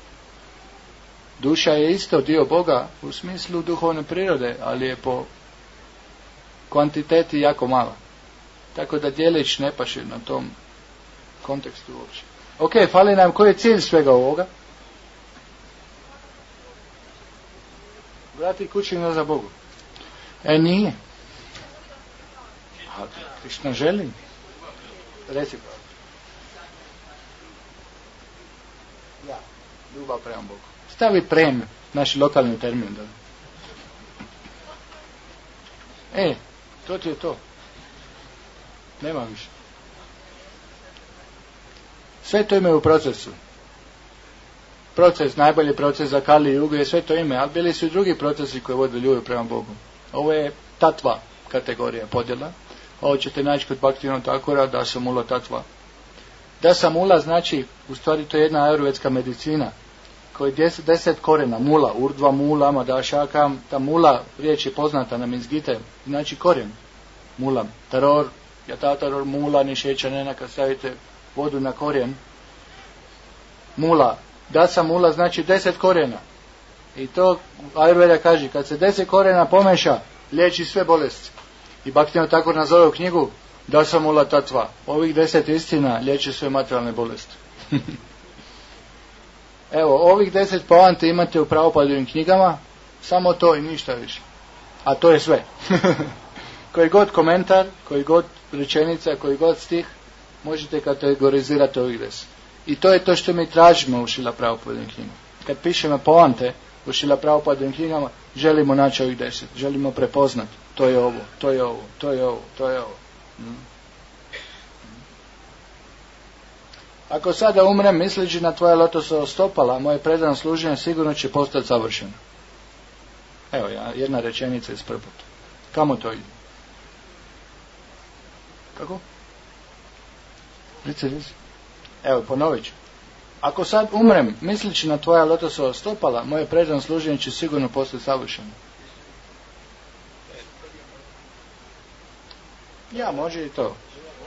A: Duša je isto dio Boga u smislu duhovne prirode, ali je po kvantiteti jako mala. Tako da djelić ne paše na tom kontekstu uopće. Ok, fali nam koji je cilj svega ovoga? Vrati kući za Bogu. Nije. A Krišna želi. Reci pravo. Ja, ljubav prema Bogu. Stavi prem, naš lokalni termin. Da. To ti je to. Nema više. Sve to ime u procesu. Proces, najbolji proces za Kali i Jugu je sve to ime, ali bili su i drugi procesi koji vode ljubav prema Bogu. Ovo je tatva kategorija podjela. Ovo ćete naći kod Bhaktivinoda Thakura, Dasamula tatva. Dasamula znači, u stvari to je jedna ajurvedska medicina, koji 10 korena, mula, urdva mula, madašakam, ta mula, riječ je poznata nam iz Gite, znači korijen, mula, taror, jatataror, mula, nišeća, nena, kad stavite vodu na korijen, mula, dasamula znači 10 korijena. I to Ayurveda kaže, kad se 10 korijena pomeša, liječi sve bolesti. I Bhaktivinoda Thakur nazove u knjigu Dasamula tatva. Ovih 10 istina liječi sve materijalne bolesti. Evo, ovih 10 poante imate u Prabhupadovim knjigama, samo to i ništa više. A to je sve. Koji god komentar, koji god rečenica, koji god stih, možete kategorizirati ovih 10. I to je to što mi tražimo u Šrila Prabhupadovim knjigama. Kad pišemo poante u Šrila Prabhupadovim knjigama, želimo naći ovih 10. Želimo prepoznati. To je ovo, to je ovo, to je ovo, to je ovo. Ako sada umrem misleći na tvoje lotosova stopala, moje predano služenje sigurno će postati savršeno. Evo jedna rečenica iz prputa. Kamo to ide? Kako? Rici. Evo, ponovit ću. Ako sad umrem misleći na tvoja lotosova stopala, moje predano služenje će sigurno postati savršeno. Ja, može i to.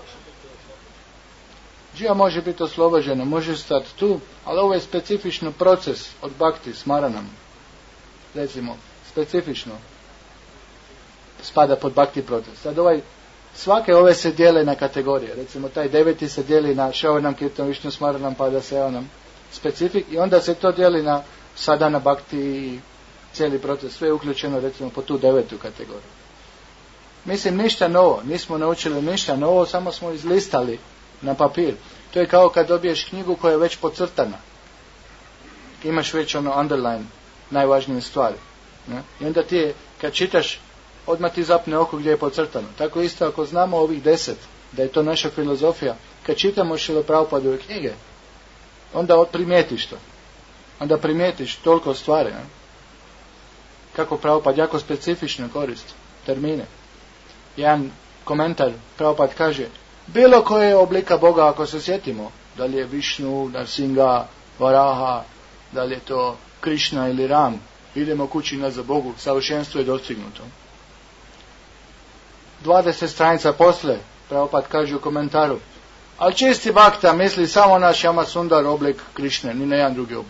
A: Džija može biti oslobođena, može stati tu, ali ovo je specifično proces od bhakti s maranam. Recimo, specifično spada pod bhakti proces. Sad svake ove se dijele na kategorije. Recimo, taj 9. se dijeli na Šavanam, Kirtanam, Višnu Smaranam, Pada Sevanam, specifik, i onda se to dijeli na Sadhana bhakti i cijeli proces. Sve je uključeno, recimo, po tu 9. kategoriju. Mislim, ništa novo. Nismo naučili ništa novo, samo smo izlistali na papir. To je kao kad dobiješ knjigu koja je već podcrtana. Imaš već underline, najvažnije stvari. Ne? I onda ti kad čitaš, odmah ti zapne oko gdje je podcrtano. Tako isto ako znamo ovih 10, da je to naša filozofija, kad čitamo Šrila Prabhupadove knjige, onda primijetiš to. Onda primijetiš toliko stvari. Ne? Kako Prabhupad jako specifično koristi termine. Jedan komentar Prabhupad kaže, bilo koje oblika Boga ako se sjetimo, da li je Višnu, Narsinga, Varaha, da li je to Krišna ili Ram, idemo kući nazad Bogu, savršenstvo je dostignuto. 20 stranica posle, Prabhupad kaže u komentaru, ali čisti bhakta misli samo na Šama Sundar oblik Krišne, ni na jedan drugi oblik.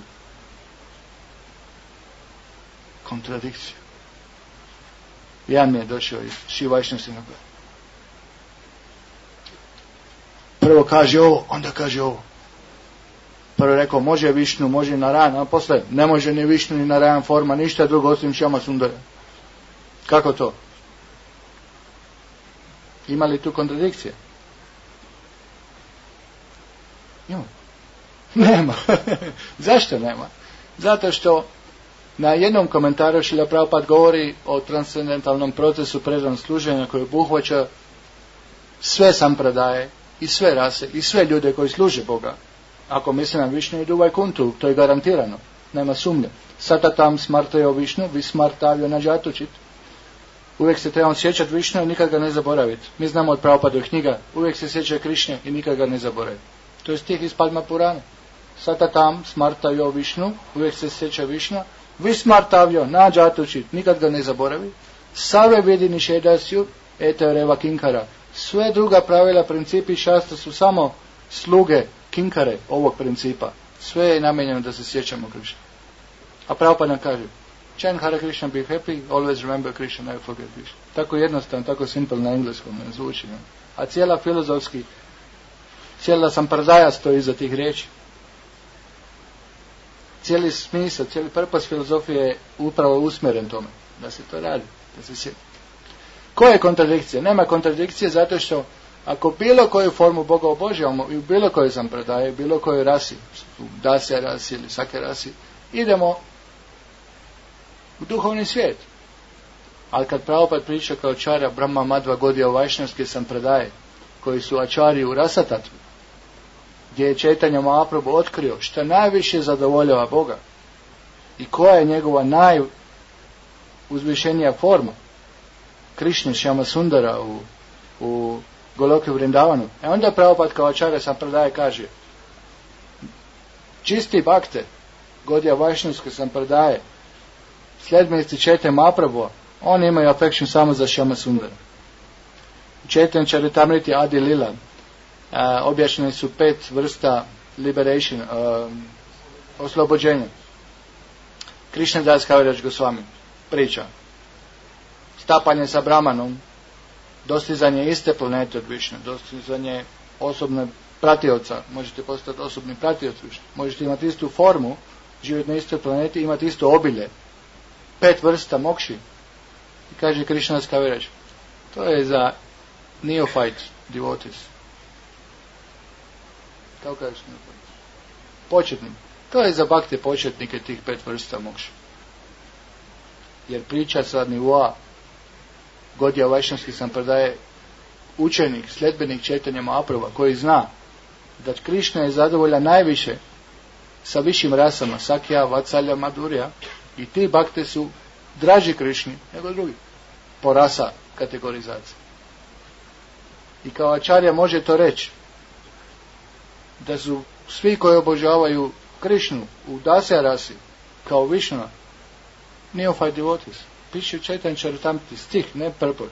A: Kontradikcija. Jedan mi je došao iz Šivajšne sinagoge. Prvo kaže ovo, onda kaže ovo. Prvo rekao, može Višnu, može Narayan, a posle ne može ni Višnu ni Narayan forma, ništa drugo osim Šama Sundara. Kako to? Ima li tu kontradikcije? Ima. Nema. Zašto nema? Zato što na jednom komentaru Šrila Prabhupada govori o transcendentalnom procesu predanog služenja koji obuhvaća sve sampradaje i sve rase i sve ljude koji služe Boga. Ako misle na Višnu idu u Vajkuntu, to je garantirano. nema sumnje. Satatam smartajo Višnu, vismartavio nađatučit. Uvijek se trebamo sjećati Višnu i nikad ga ne zaboraviti. Mi znamo od Prabhupadovih knjiga, uvijek se sjeća Krišne i nikad ga ne zaboraviti. To je stih iz Padma Purana. Satatam smartajo Višnu, uvijek se sjeća Višna, vismartavio nađatučit, nikad ga ne zaboravi. Sarve vidi nišedasju, etereva kinkara. Sve druga pravila, principi šastra su samo sluge, kinkare ovog principa. Sve je namijenjeno da se sjećamo Krišne. A Prabhupada nam kaže, chant Hare Krishna, be happy, always remember Krishna, never forget Krishna. Tako jednostavno, tako simple na engleskom ne zvuči. Ne? A cijela filozofski, cijela sampradaja stoji iza tih riječi. Cijeli smisao, cijeli purpose filozofije je upravo usmjeren tome. Da se to radi, da se sjeti. Koja je kontradikcija? Nema kontradikcije zato što ako bilo koju formu Boga obožavamo i u bilo kojoj sampradaji, bilo kojoj rasi, u dasya rasi ili sake rasi, idemo u duhovni svijet. Ali kad Prabhupada priča kao čarja Brahma Madhva Gaudiya Vajšnavske sampradaje, koji su ačari u rasatatvu, gdje je Chaitanya Mahaprabhu otkrio što najviše zadovoljava Boga i koja je njegova najuzvišenija forma, Krišne Šama Sundara u Goloki Vrindavanu. Onda Prabhupada kao ačarja sampradaje kaže, čisti bhakte Gaudiya Vajšnavske sampradaje, sljedbenici Chaitanya Mahaprabhu, oni imaju affection samo za Šama Sundara. U Chaitanya Charitamriti Adi Lila objašnjeni su 5 vrsta liberation, oslobođenja. Krishnadas Kaviraj Goswami priča. Stapanje sa Brahmanom, dostizanje iste planete od Višne, dostizanje osobne pratioca, možete postati osobni pratioc Višne, možete imati istu formu, živjeti na istoj planeti, imati isto obilje. 5 vrsta mokši. I kaže Krishnadas Kaviraj, to je za neophyte devotees. Kako kažeš neophyte? Početnik. To je za bhakte početnike tih 5 vrsta mokši. Jer priča sa nivoa Gaudiya Vajšnavskih sampradaje učenik, sljedbenik Chaitanya Mahaprabhu koji zna da Krišna je zadovoljan najviše sa višim rasama, Sakya, Vatsalya, Madhurya, i ti bhakte su draži Krišni nego drugi po rasa kategorizacije. I kao ačarja može to reći da su svi koji obožavaju Krišnu u dasya rasi kao Višnava neophyte devotees. Piše u Chaitanya Charitamriti stih, ne purport.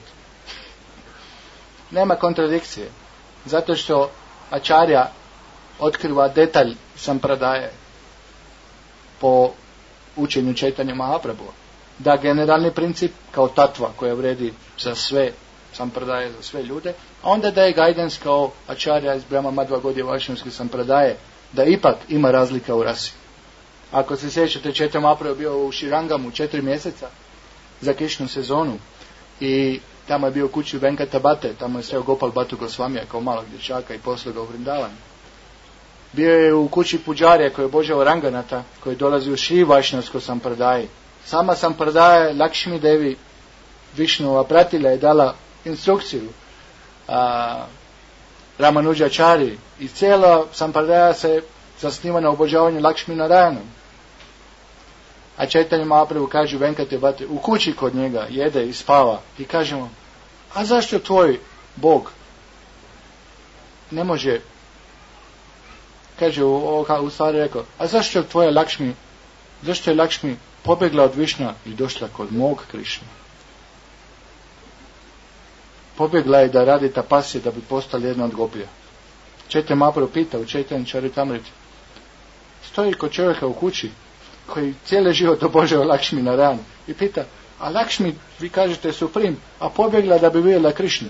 A: Nema kontradikcije. Zato što ačarja otkriva detalj sampradaje po učenju Chaitanya Mahaprabhu. Da generalni princip kao tatva koja vredi za sve sampradaje, za sve ljude, a onda daje guidance kao ačarja iz Brahma Madhva Gaudiya Vajšnavske sampradaje, da ipak ima razlika u rasi. Ako se sjećate, Chaitanya Mahaprabhu bio u Širangamu 4 mjeseca za Krišnu sezonu i tamo je bio u kući Venkata Bhate, tamo je sreo Gopal Bhattu Gosvamija kao malog dječaka i poslije ga u Vrindavan. Bio je u kući Puđarija koji je obožavao Ranganata, koji dolazi u Šri Vajšnavsko sampradaje. Sama sampradaja Lakshmi Devi Višnova pratila je dala instrukciju Ramanujačari i cijela sampradaja se zasniva na obožavanju Lakshmi Narayanom. A Chaitanya Mahaprabhu kaže Venkate Bhate u kući kod njega jede i spava i kažemo, a zašto tvoj Bog ne može, kaže u stvari rekao, a zašto tvoja Lakshmi, zašto je Lakshmi pobjegla od Višna i došla kod mog Krišna? Pobjegla je da radi tapasije da bi postala jedna od gopija. Chaitanya Mahaprabhu pita u Chaitanya Charitamriti, stoji kod čovjeka u kući koji cijeli život obožava Lakshmi Narayan i pita, a Lakshmi, vi kažete Supreme, a pobjegla da bi vidjela Krišnu.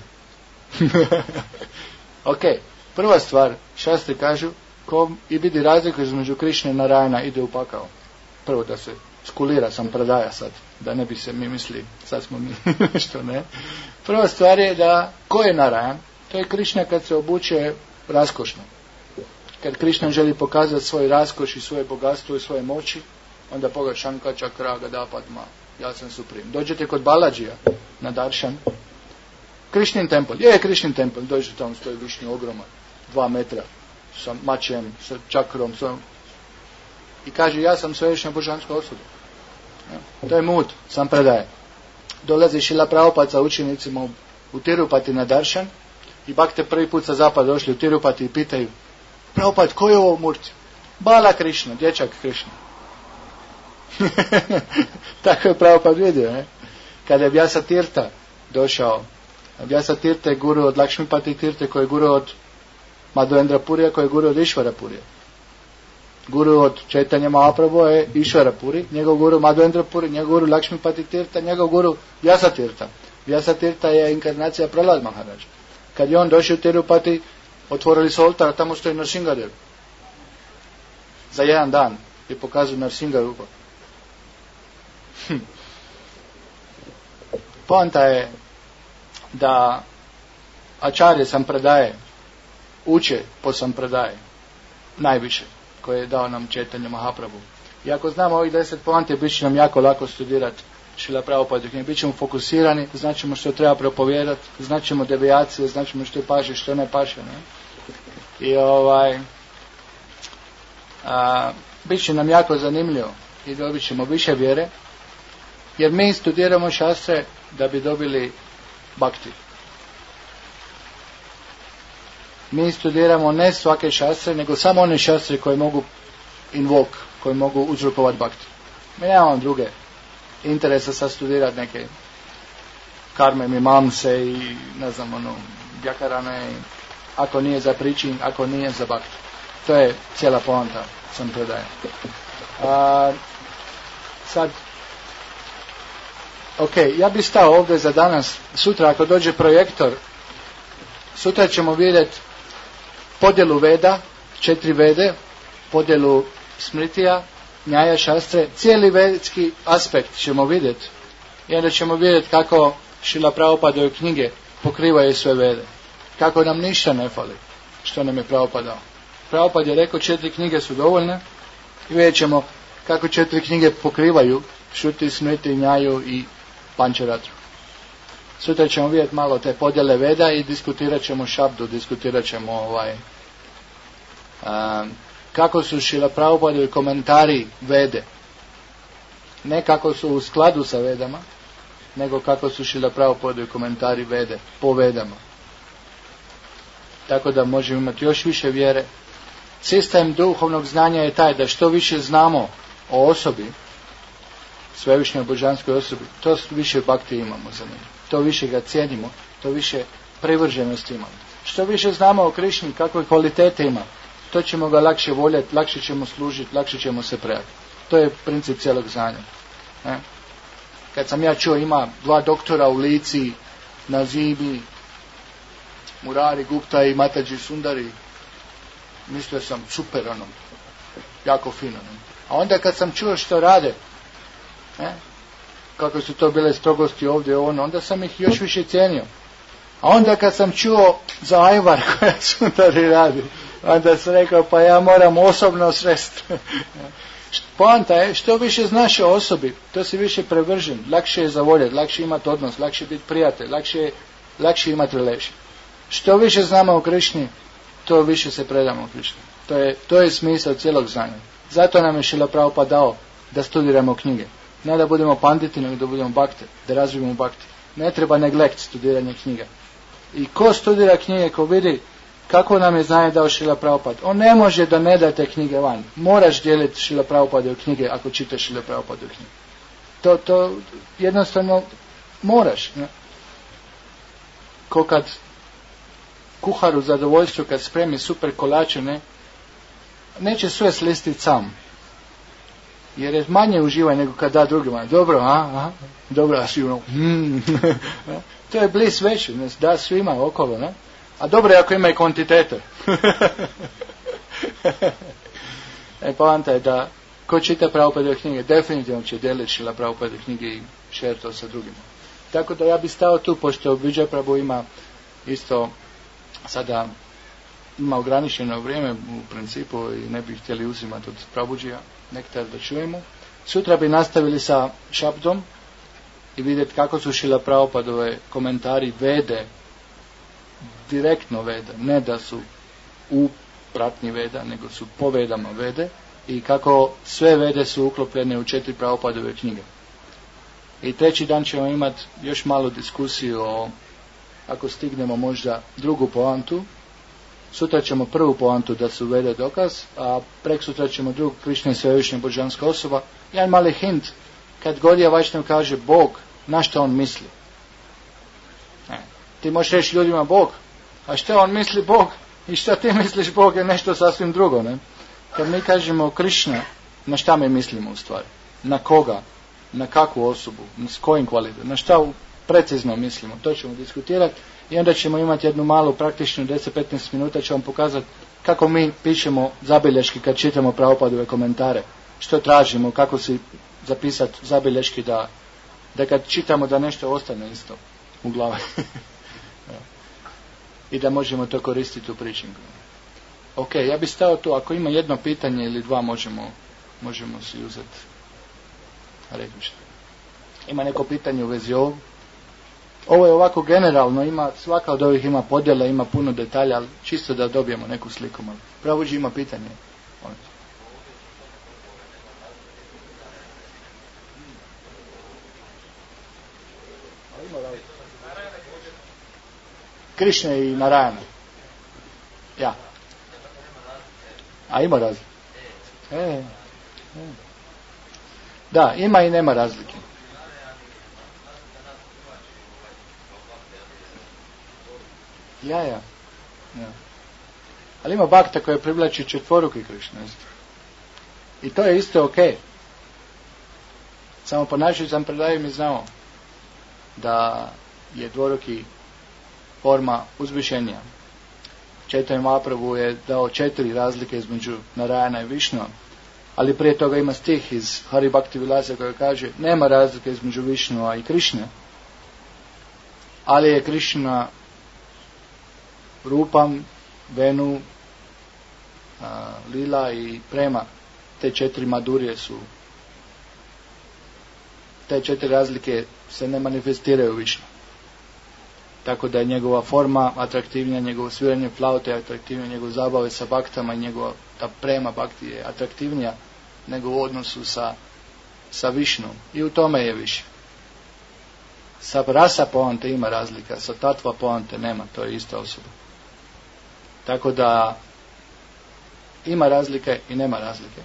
A: Ok, prva stvar, šastri kažu, ko i vidi razliku između Krišne i Narayana ide u pakao. Prvo da se skulira sampradaja sad, da ne bi se mi misli, sad smo mi što ne. Prva stvar je da, ko je Narayan? To je Krišna kad se obuče raskošno. Kad Krišna želi pokazati svoj raskoš i svoje bogatstvo i svoje moći, onda pogleda Šanka, Čakra, Gada, Padma, ja sam Supreme. Dođete kod Baladžija na Daršan, Krišnin tempel, je Krišnin tempel, dođete tamo, stoji Višnju ogroman, 2 metra, sa mačem, sa čakrom, i kaže ja sam svevišnja božanska osoba. To je mut, sam predaje. Dolazi Šrila Prabhupada sa učenicima u Tirupati na Daršan i Bhakte prvi put sa zapada došli u Tirupati i pitaju Prabhupada, ko je ovo Murti? Bala Krišna, dječak Krišna. Tako je Prabhupada vidio, ne? Kada je Vyasa Tirtha došao, Vyasa Tirtha je guru od Lakšmipati Tirthe, koji je guru od Madhavendra Purija, koji je guru od Išvara Purija. Guru od Chaitanya Mahaprabhu je Išvara Puri, njegov guru Madhavendra Puri, njegov guru Lakšmipati Tirtha, njegov guru Vyasa Tirtha. Vyasa Tirtha je inkarnacija Prahlad Maharaja. Kad je on došao u Tirupati, otvorili su oltar, a tamo stoji Nrsingadev. Za jedan dan je pokazao Nrsingarupa. Poanta je da Acharya Sampradaje uče po Sampradaje najviše koje je dao nam Chaitanya Mahaprabhu. I ako znamo ovih 10 poante, bit će nam jako lako studirati Šrila Prabhupada knjige. Bit ćemo fokusirani, znaćemo što treba propovijedati, znaćemo devijacije, znaćemo što paše, što ne paše. Ne? I bit će nam jako zanimljivo i dobit ćemo više vjere, jer mi studiramo šastre da bi dobili bhakti. Mi studiramo ne svake šastre, nego samo one šastre koje mogu invoke, koje mogu uzrokovati bhakti. Mi nemamo druge interesa sad studirati neke karme, mimamse i ne znam vjakarane, ako nije za pričin, ako nije za bhakti. To je cijela poanta sam predaje. Sad ja bih stao ovdje za danas. Sutra ako dođe projektor, sutra ćemo vidjeti podjelu Veda, 4 Vede, podjelu Smritija, Njaja, Šastre, cijeli vedski aspekt ćemo vidjeti. I onda ćemo vidjeti kako Šrila Prabhupadove knjige pokrivaju sve Vede. Kako nam ništa ne fali, što nam je Prabhupada dao. Prabhupada je rekao 4 knjige su dovoljne i vidjet ćemo kako 4 knjige pokrivaju Šruti, Smriti, Njaju i Pančaratru. Sutra ćemo vidjeti malo te podjele Veda i diskutirat ćemo šabdu, diskutirat ćemo kako su Šrila Prabhupadovi komentari Vede. Ne kako su u skladu sa Vedama, nego kako su Šrila Prabhupadovi komentari Vede, po Vedama. Tako da možemo imati još više vjere. Sistem duhovnog znanja je taj da što više znamo o osobi, svevišnjoj božanskoj osobi, to više bhakti imamo za njega. To više ga cijenimo, to više privrženosti imamo. Što više znamo o Krišni, kakve kvalitete ima, to ćemo ga lakše voljeti, lakše ćemo služiti, lakše ćemo se predati. To je princip cijelog znanja. Kad sam ja čuo ima 2 doktora u Lici, Nazibi, Murari Gupta i Mataji Sundari, mislio sam super, jako fino. A onda kad sam čuo što rade, kako su to bile strogosti ovdje, onda sam ih još više cijenio. A onda kad sam čuo za ajvar koja Sundari radi, onda sam rekao, pa ja moram osobno sresti. Poanta je, što više znaš o osobi, to si više prevržen, lakše je zavoljeti, lakše imati odnos, lakše biti prijatelj, lakše imati relation. Što više znamo o Krišni, to više se predamo o Krišni. To je smisao cijelog znanja. Zato nam je Šrila Prabhupada dao da studiramo knjige. Ne da budemo panditi, nego da budemo bhakti, da razvijemo bhakti. Ne treba neglect studiranje knjiga. I ko studira knjige, ko vidi kako nam je znanje dao Šrila Prabhupada, on ne može da ne da te knjige van. Moraš dijeliti Šrila Prabhupadove knjige ako čitaš Šrila Prabhupadove knjige. To jednostavno moraš. Ne? Ko kad kuharu zadovoljstvu kad spremi super kolače, neće sve slistiti sam. Jer je manje uživaj nego kad da drugima. Dobro, dobro, a svi to je bliss veći, da svima okolo, ne? A dobro je ako ima i kvantitete. Poanta je da ko čita Prabhupadove knjige, definitivno će deliti Šrila Prabhupadove knjige i šer to sa drugima. Tako da ja bi stao tu, pošto Vijay Prabhu ima isto sada ima ograničeno vrijeme u principu i ne bi htjeli uzimati od Prabhuđija nektar da čujemo. Sutra bi nastavili sa šabdom i vidjeti kako su Šrila Prabhupadove komentari Vede, direktno Vede, ne da su u pratnji Veda, nego su po Vedama Vede, i kako sve vede su uklopljene u 4 Prabhupadove knjige. I treći dan ćemo imati još malu diskusiju o, ako stignemo možda drugu poantu. Sutra ćemo prvu poantu da se uvede dokaz, a preksutra ćemo drugu, Krišna je svevišnja božanska osoba. Jedan mali hint, kad Gaudiya Vaishnava kaže Bog, na što on misli? Ti možeš reći ljudima Bog, a što on misli Bog i što ti misliš Bog je nešto sasvim drugo, ne? Kad mi kažemo Krišna, na šta mi mislimo u stvari? Na koga? Na kakvu osobu? S kojim kvalitetom? Na šta precizno mislimo? To ćemo diskutirati i onda ćemo imati jednu malu praktičnu 10-15 minuta, ćemo pokazati kako mi pišemo zabilješki kad čitamo Prabhupadove komentare. Što tražimo, kako si zapisati zabilješki da kad čitamo da nešto ostane isto u glavi. I da možemo to koristiti u pričingu. Ok, ja bih stao tu, ako ima jedno pitanje ili dva možemo si uzeti. Ima neko pitanje u vezi ovog? Ovo je ovako generalno, svaka od ovih ima podjela, ima puno detalja, ali čisto da dobijemo neku sliku. Pravođi ima pitanje. Krišna i Narayana. Ja. A ima razlike? Da, ima i nema razlike. Ja. Ali ima bhakta koja privlači četvoruki Krišna. I to je isto ok. Samo po našoj sampradaju mi znamo da je dvoruki forma uzvišenja. Chaitanya Mahaprabhu je dao 4 razlike između Narayana i Višnua, ali prije toga ima stih iz Hari Bhakti Vilasa koji kaže nema razlike između Višnua i Krišne, ali je Krišna Rupam, Venu, Lila i Prema. Te 4 madurije su, te 4 razlike se ne manifestiraju u Višnu. Tako da je njegova forma atraktivnija, njegovo sviranje flaute je atraktivnija, njegove zabave sa baktama i njegova ta prema bakti je atraktivnija nego u odnosu sa Višnom. I u tome je više. Sa rasa poante ima razlika, sa tatva poante nema, to je ista osoba. Tako da ima razlike i nema razlike.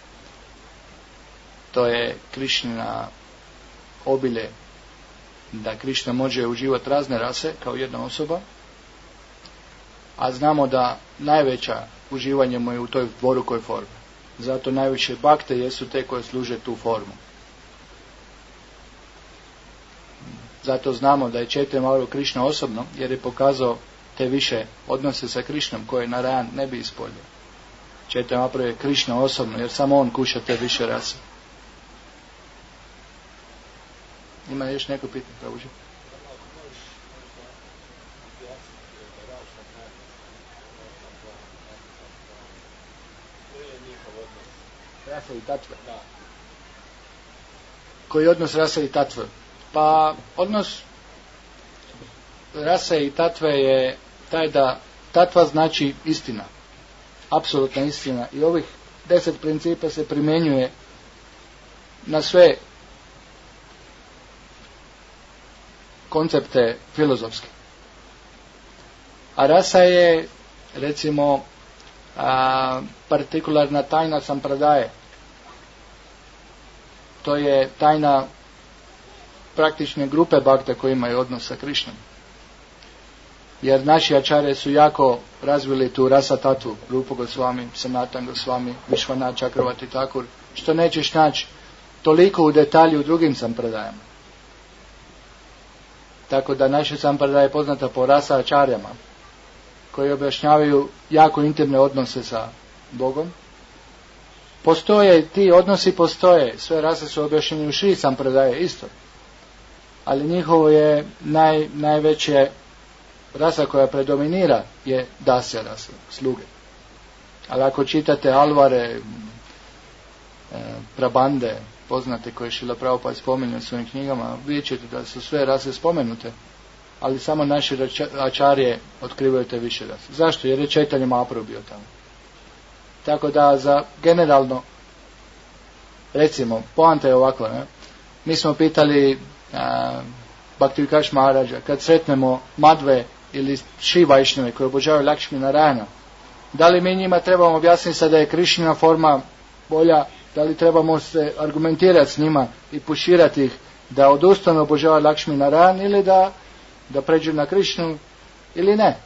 A: To je Krišnina obilje, da Krišna može uživati razne rase kao jedna osoba, a znamo da najveća uživanje mu je u toj dvorukoj formi. Zato najviše bakte jesu te koje služe tu formu. Zato znamo da je Chaitanya Mahaprabhu Krišna osobno, jer je pokazao te više odnose sa Krišnom koje Narayan ne bi ispoljio. Chaitanya Mahaprabhu je Krišna osobno, jer samo on kuša te više rase. Ima još neko pitanje, Prabhuji? Rasa i tatve. Koji je odnos rase i tatve? Pa odnos rase i tatve je taj da tatva znači istina. Apsolutna istina. I ovih 10 principa se primjenjuje na sve koncepte filozofske. A rasa je, recimo, partikularna tajna sampradaje. To je tajna praktične grupe bhakta koji imaju odnos sa Krišnom. Jer naši ačarje su jako razvili tu rasa tatvu, Rupa Gosvami, Sanatan Gosvami, Vishwanath Chakravarti Thakur, što nećeš naći toliko u detalju u drugim sampradajama. Tako da naša sampradaja je poznata po rasa ačarjama, koji objašnjavaju jako intimne odnose sa Bogom. Postoje, ti odnosi postoje, sve rase su objašnjeni u Šri sampradaje isto. Ali njihovo je najveće rasa koja predominira je dasya rasa, sluge. Ali ako čitate Alvare, Prabande, poznate koje Šrila Prabhupada spominje u svojim knjigama, vidjet ćete da su sve rase spomenute, ali samo naši ačarje otkrivaju te više rase. Zašto? Jer je Chaitanya Mahaprabhu bio tamo. Tako da za generalno Recimo, poanta je ovako, ne? Mi smo pitali Bhakti Vikash Maharaja, kad sretnemo Madhve ili Šri Vajšnave koji obožavaju Lakšmi Narayana, da li mi njima trebamo objasniti sada da je Krišnina forma bolja, da li trebamo se argumentirati s njima i puširati ih da odustanu obožavaju Lakšmi Narayan ili da pređu na Krišnu ili ne?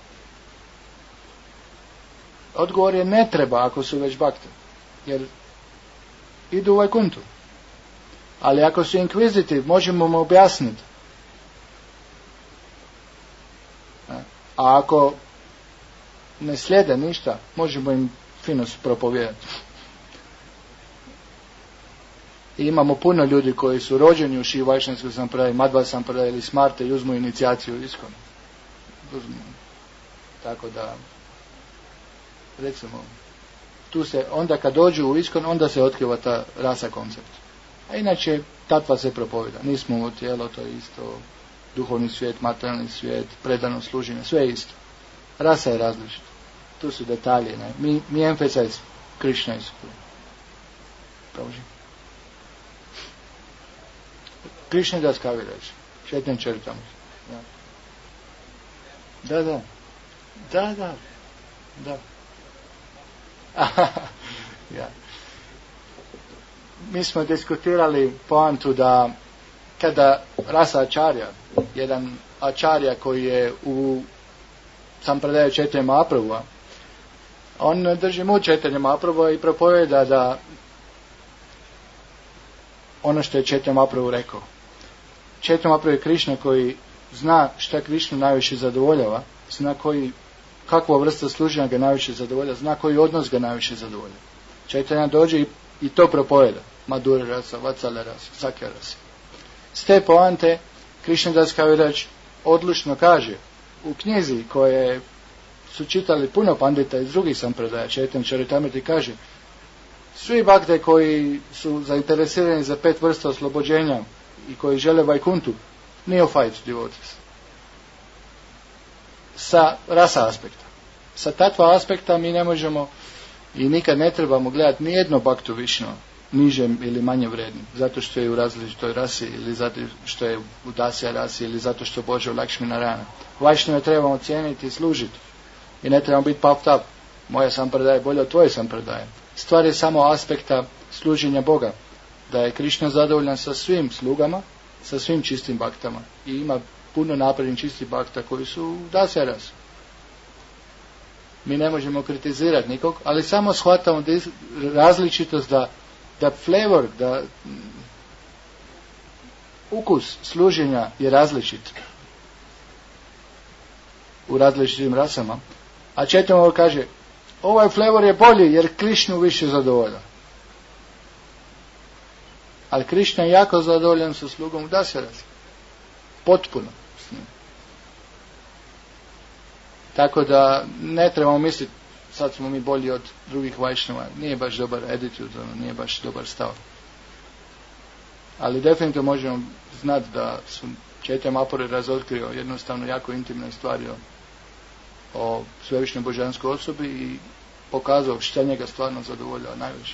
A: Odgovor je ne treba ako su već bakte, jer idu u Vajkuntu. Ali ako su inkvizitiv, možemo mu objasniti. A ako ne slijede ništa, možemo im fino propovijedati. I imamo puno ljudi koji su rođeni u Šri Vajšnavskoj sampradaji, Madhva sampradaji ili Smarte i uzmu inicijaciju u ISKCON. Tako da, recimo, tu se, onda kad dođu u ISKCON, onda se otkriva ta rasa koncept. A inače, tatva se propovjeda. Nismo ovo tijelo, to je isto, duhovni svijet, materijalni svijet, predano služenje, sve je isto. Rasa je različita. Tu su detalje, ne? Mi emphasize Krishna is tu. Proži. Krishna das Kaviraj, Chaitanya Charitamrita. Da. Ja. Mi smo diskutirali poantu da kada rasa ačarja, jedan ačarja koji je u sampradaju Chaitanya Mahaprabhua, on drži mu Chaitanya Mahaprabhua i propovjeda da ono što je Chaitanya Mahaprabhu rekao. Chaitanya Mahaprabhu je Krishna koji zna šta Krishnu najviše zadovoljava, zna kakva vrsta služenja ga najviše zadovolja, zna koji odnos ga najviše zadovolja. Chaitanya dođe i to propovjeda. Madhura rasa, Vatsala rasa, Sakya rasa. S te poante Krishnadas Kaviraj odlučno kaže u knjizi koje su čitali puno pandita iz drugih sampradaja, Chaitanya Charitamrita, kaže svi bhakte koji su zainteresirani za 5 vrsta oslobođenja i koji žele Vajkuntu, neophyte devotees. Sa rasa aspekta. Sa tatva aspekta mi ne možemo i nikad ne trebamo gledati nijedno bhaktu Višnu nižem ili manje vrednim, zato što je u različitoj rasi ili zato što je u dasya rasi ili zato što Bože u Lakšmi Narayana. Vajšnave trebamo cijeniti i služiti i ne trebamo biti puffed up. Moja sampradaja je bolja od tvoje sampradaje. Stvar je samo aspekta služenja Boga, da je Krishna zadovoljan sa svim slugama, sa svim čistim bhaktama i ima puno naprednih čistih bhakta koji su u dasya rasi. Mi ne možemo kritizirati nikog, ali samo shvatamo različitost da flavor, da ukus služenja je različit u različitim rasama. A Chaitanya kaže, ovaj flavor je bolji jer Krishnu više zadovolja. Ali Krishna je jako zadovoljan sa slugom u dasya rasi. Potpuno s njim. Tako da ne trebamo misliti sad smo mi bolji od drugih Vajšnava. Nije baš dobar attitude, nije baš dobar stav. Ali definitivno možemo znati da su Chaitanya Mahaprabhu razotkrio jednostavno jako intimne stvari o svevišnjoj božanskoj osobi i pokazao šta njega stvarno zadovoljava najviše.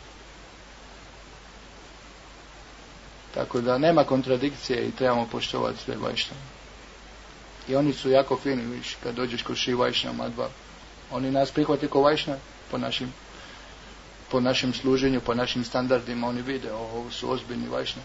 A: Tako da nema kontradikcije i trebamo poštovati sve Vajšnave. I oni su jako fini, viš, kad dođeš kod Šri Vajšnava Madhva. Oni nas prihvati ko Vajšnava po našem služenju, po našim standardima, oni vide, ovo su ozbiljni Vajšnavi.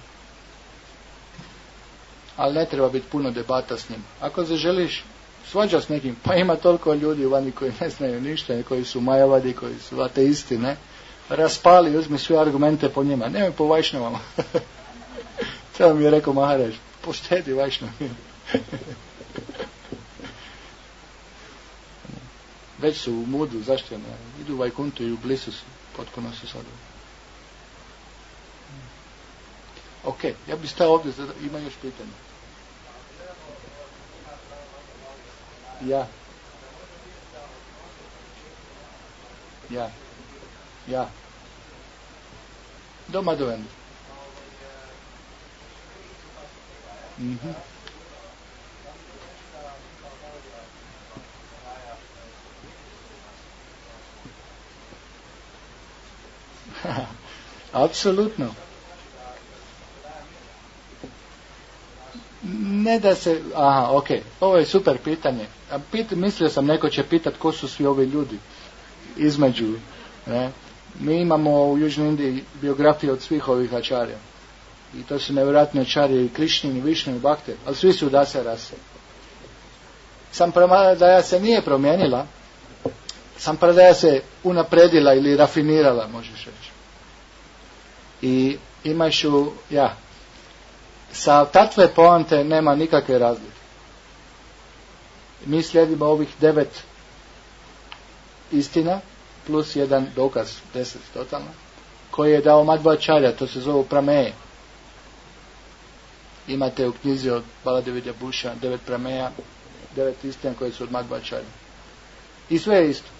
A: Ali ne treba biti puno debata s njim. Ako se želiš svađati s nekim, pa ima toliko ljudi vani koji ne znaju ništa, koji su majavadi, koji su ateisti, ne? Raspali, uzmi sve argumente po njima, nemoj po Vajšnavama. To mi je rekao Maharaj, poštedi Vajšnavi. Već su u mudu, zašto ne? Idu u Vajkuntu i u blisu su, potpuno su sada. Ok, ja bih stao ovdje, ima još pitanja. Ja. Do Madhavendra. Apsolutno. Ne da se... Aha, ok. Ovo je super pitanje. Mislio sam neko će pitati ko su svi ovi ljudi između. Ne? Mi imamo u Južnoj Indiji biografije od svih ovih ačarja. I to su nevjerojatni ačarje i Krišni, i Višnu, i Bakte. Ali svi su dase rase. Sampradaja se nije promijenila. Sampradaja se unapredila ili rafinirala, možeš reći. I imaš sa tatve poante nema nikakve razlike. Mi slijedimo ovih 9 istina plus jedan dokaz, 10 totalno, koji je dao Madhvačarja, to se zove prameje. Imate u knjizi od Baladevidya Bhushan 9 prameja, 9 istina koje su od Madhvačarja. I sve je isto.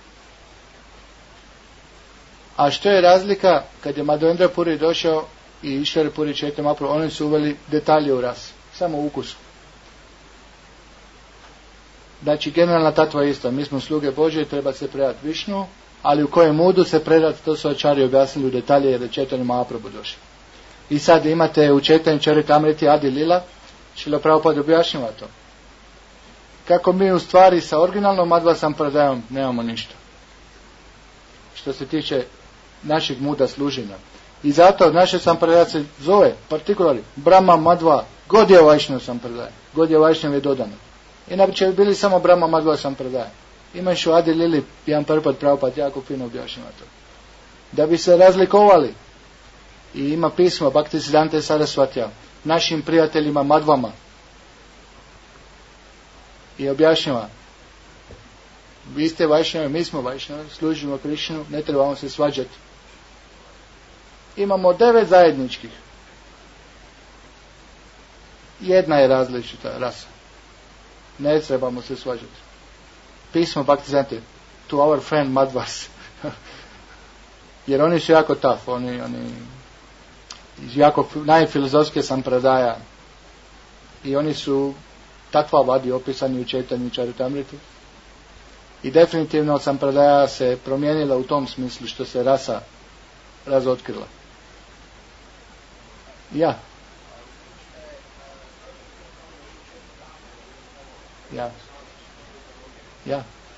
A: A što je razlika kad je Madhavendra Puri došao i Išvara Puri Chaitanya Mahaprabhu, oni su uveli detalje u ras, samo u ukusu. Znači, generalna tatva je ista. Mi smo sluge Božje, treba se predati Višnu, ali u kojem mudu se predati, to su ačari objasnili u detalje, jer je Chaitanya Mahaprabhu došao. I sad imate u Chaitanya Charitamriti Adi Lila, Šrila Prabhupada objašnjava to. Kako mi u stvari sa originalnom Madhva Sampradajom nemamo ništa. Što se tiče našeg muda služenja. I zato naše Sampradaja se zove, partikulari, Brahma Madhva, Gaudiya Vaishnava Sampradaja. Gaudiya Vaishnava je dodano. Inače bi bili samo Brahma Madhva Sampradaja. Imaš u Adi Lili, jedan Prabhupada Prabhupada jako fino objašnjava to. Da bi se razlikovali. I ima pismo Bhaktisiddhanta Sarasvatija našim prijateljima Madhvama. I objašnjava. Vi ste Vaishnava, mi smo Vaishnava, služimo Krišnu, ne trebamo se svađati. Imamo 9 zajedničkih. Jedna je različita rasa. Ne trebamo se svađati. Pismo Bhaktisiddhanta to our friend Madhvas. Jer oni su jako tough, oni jako najfilozofske sampradaja. I oni su takva vadi opisani u Chaitanya Charitamriti. I definitivno sampradaja se promijenila u tom smislu što se rasa razotkrila. Ja. Ja. Ja.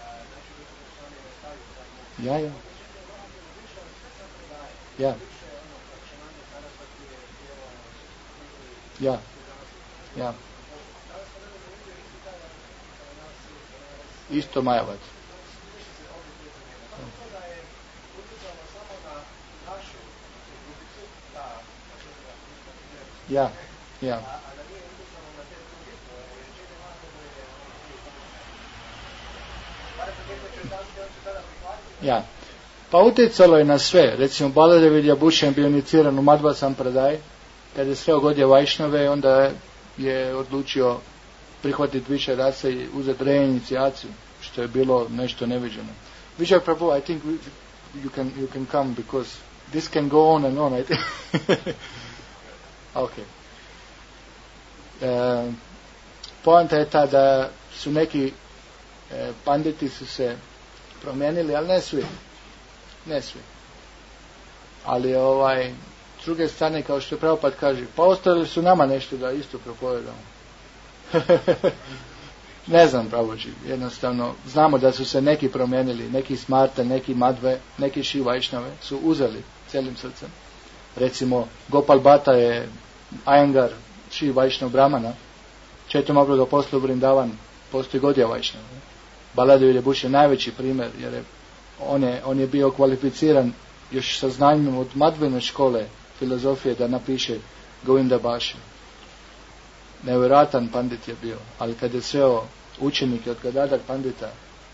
A: Ja, ja. Ja. Ja. Ja. Isto Majavad. Ja, ja. Ja. Pa utjecalo je na sve. Recimo, Baladevidya Bhushan bio iniciran u Madhva Sampradaj. Kad je sreo Gaudiya Vaishnave, onda je odlučio prihvatiti više rase i uzeti reinicijaciju, što je bilo nešto neviđeno. Vijay Prabhu, I think you can come because this can go on and on. I think. Okay. Poanta je ta da su neki panditi su se promijenili, ali ne svi. Ne svi. Ali s druge strane, kao što Prabhupada kaže, pa ostavili su nama nešto da isto propovedamo. Ne znam, Prabhuji, jednostavno, znamo da su se neki promijenili, neki Smarte, neki Madhve, neki Šri Vajšnave su uzeli cijelim srcem. Recimo, Gopal Bhatta je Iyengar Šri Vajšnav Brahmana, Chaitanya Mahaprabhu poslao Vrindavan, postoji Gaudiya Vaishnava. Baladevidya Bhushan je najveći primjer, jer on je bio kvalificiran još sa znanjem od Madhvene škole filozofije da napiše Govinda Bhašan. Nevjerojatan pandit je bio, ali kad je sreo učenike od Gadadhar pandita,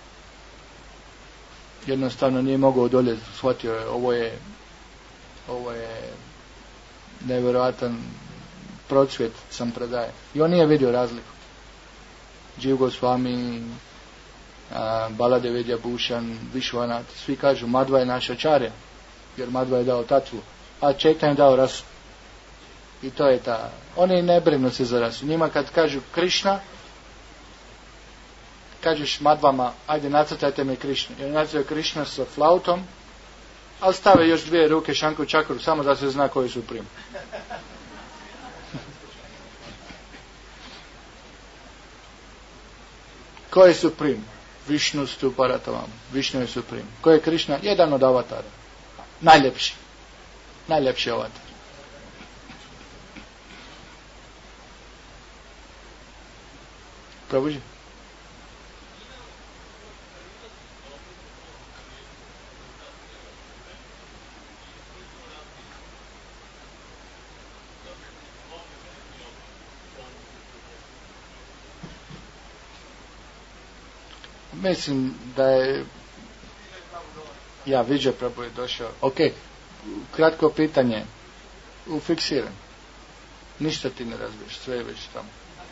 A: jednostavno nije mogao odoljeti, shvatio je, ovo je nevjerojatan procvjet sampradaje. I on nije vidio razliku. Jiva Goswami, Baladevidya Bhushan, Vishwanath, svi kažu Madhva je naša čarja, jer Madhva je dao tatvu, a Chaitanya je dao rasu. I to je ta. Oni ne brinu se za rasu. Njima kad kažu Krišna, kažeš Madhvama, ajde nacrtajte me Krišnu. Jer nacrtaju Krišna sa flautom, Ali stave još 2 ruke šanku čakru, samo da se zna koji su prim. Koji su prim? Višnu stuparatavam. Višnu je suprim. Ko je Krišna? Jedan od avatara. Najljepši. Najljepši avatar. Probuđi. Mislim da je ja viđa Prabhu je došao. Ok, kratko pitanje. Ufiksiran. Ništa ti ne razbiješ, sve je već tamo.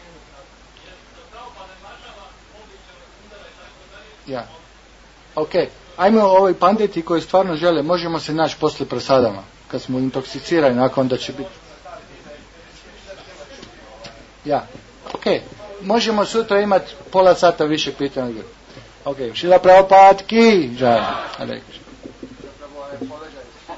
A: Ja. Ok, ajmo ovi panditi koji stvarno žele, možemo se naći poslije prasadama, kad smo intoksicirani, nakon da će biti. Ja, ok, možemo sutra imati pola sata više pitanja. Ok, Šrila Prabhupada ki jai.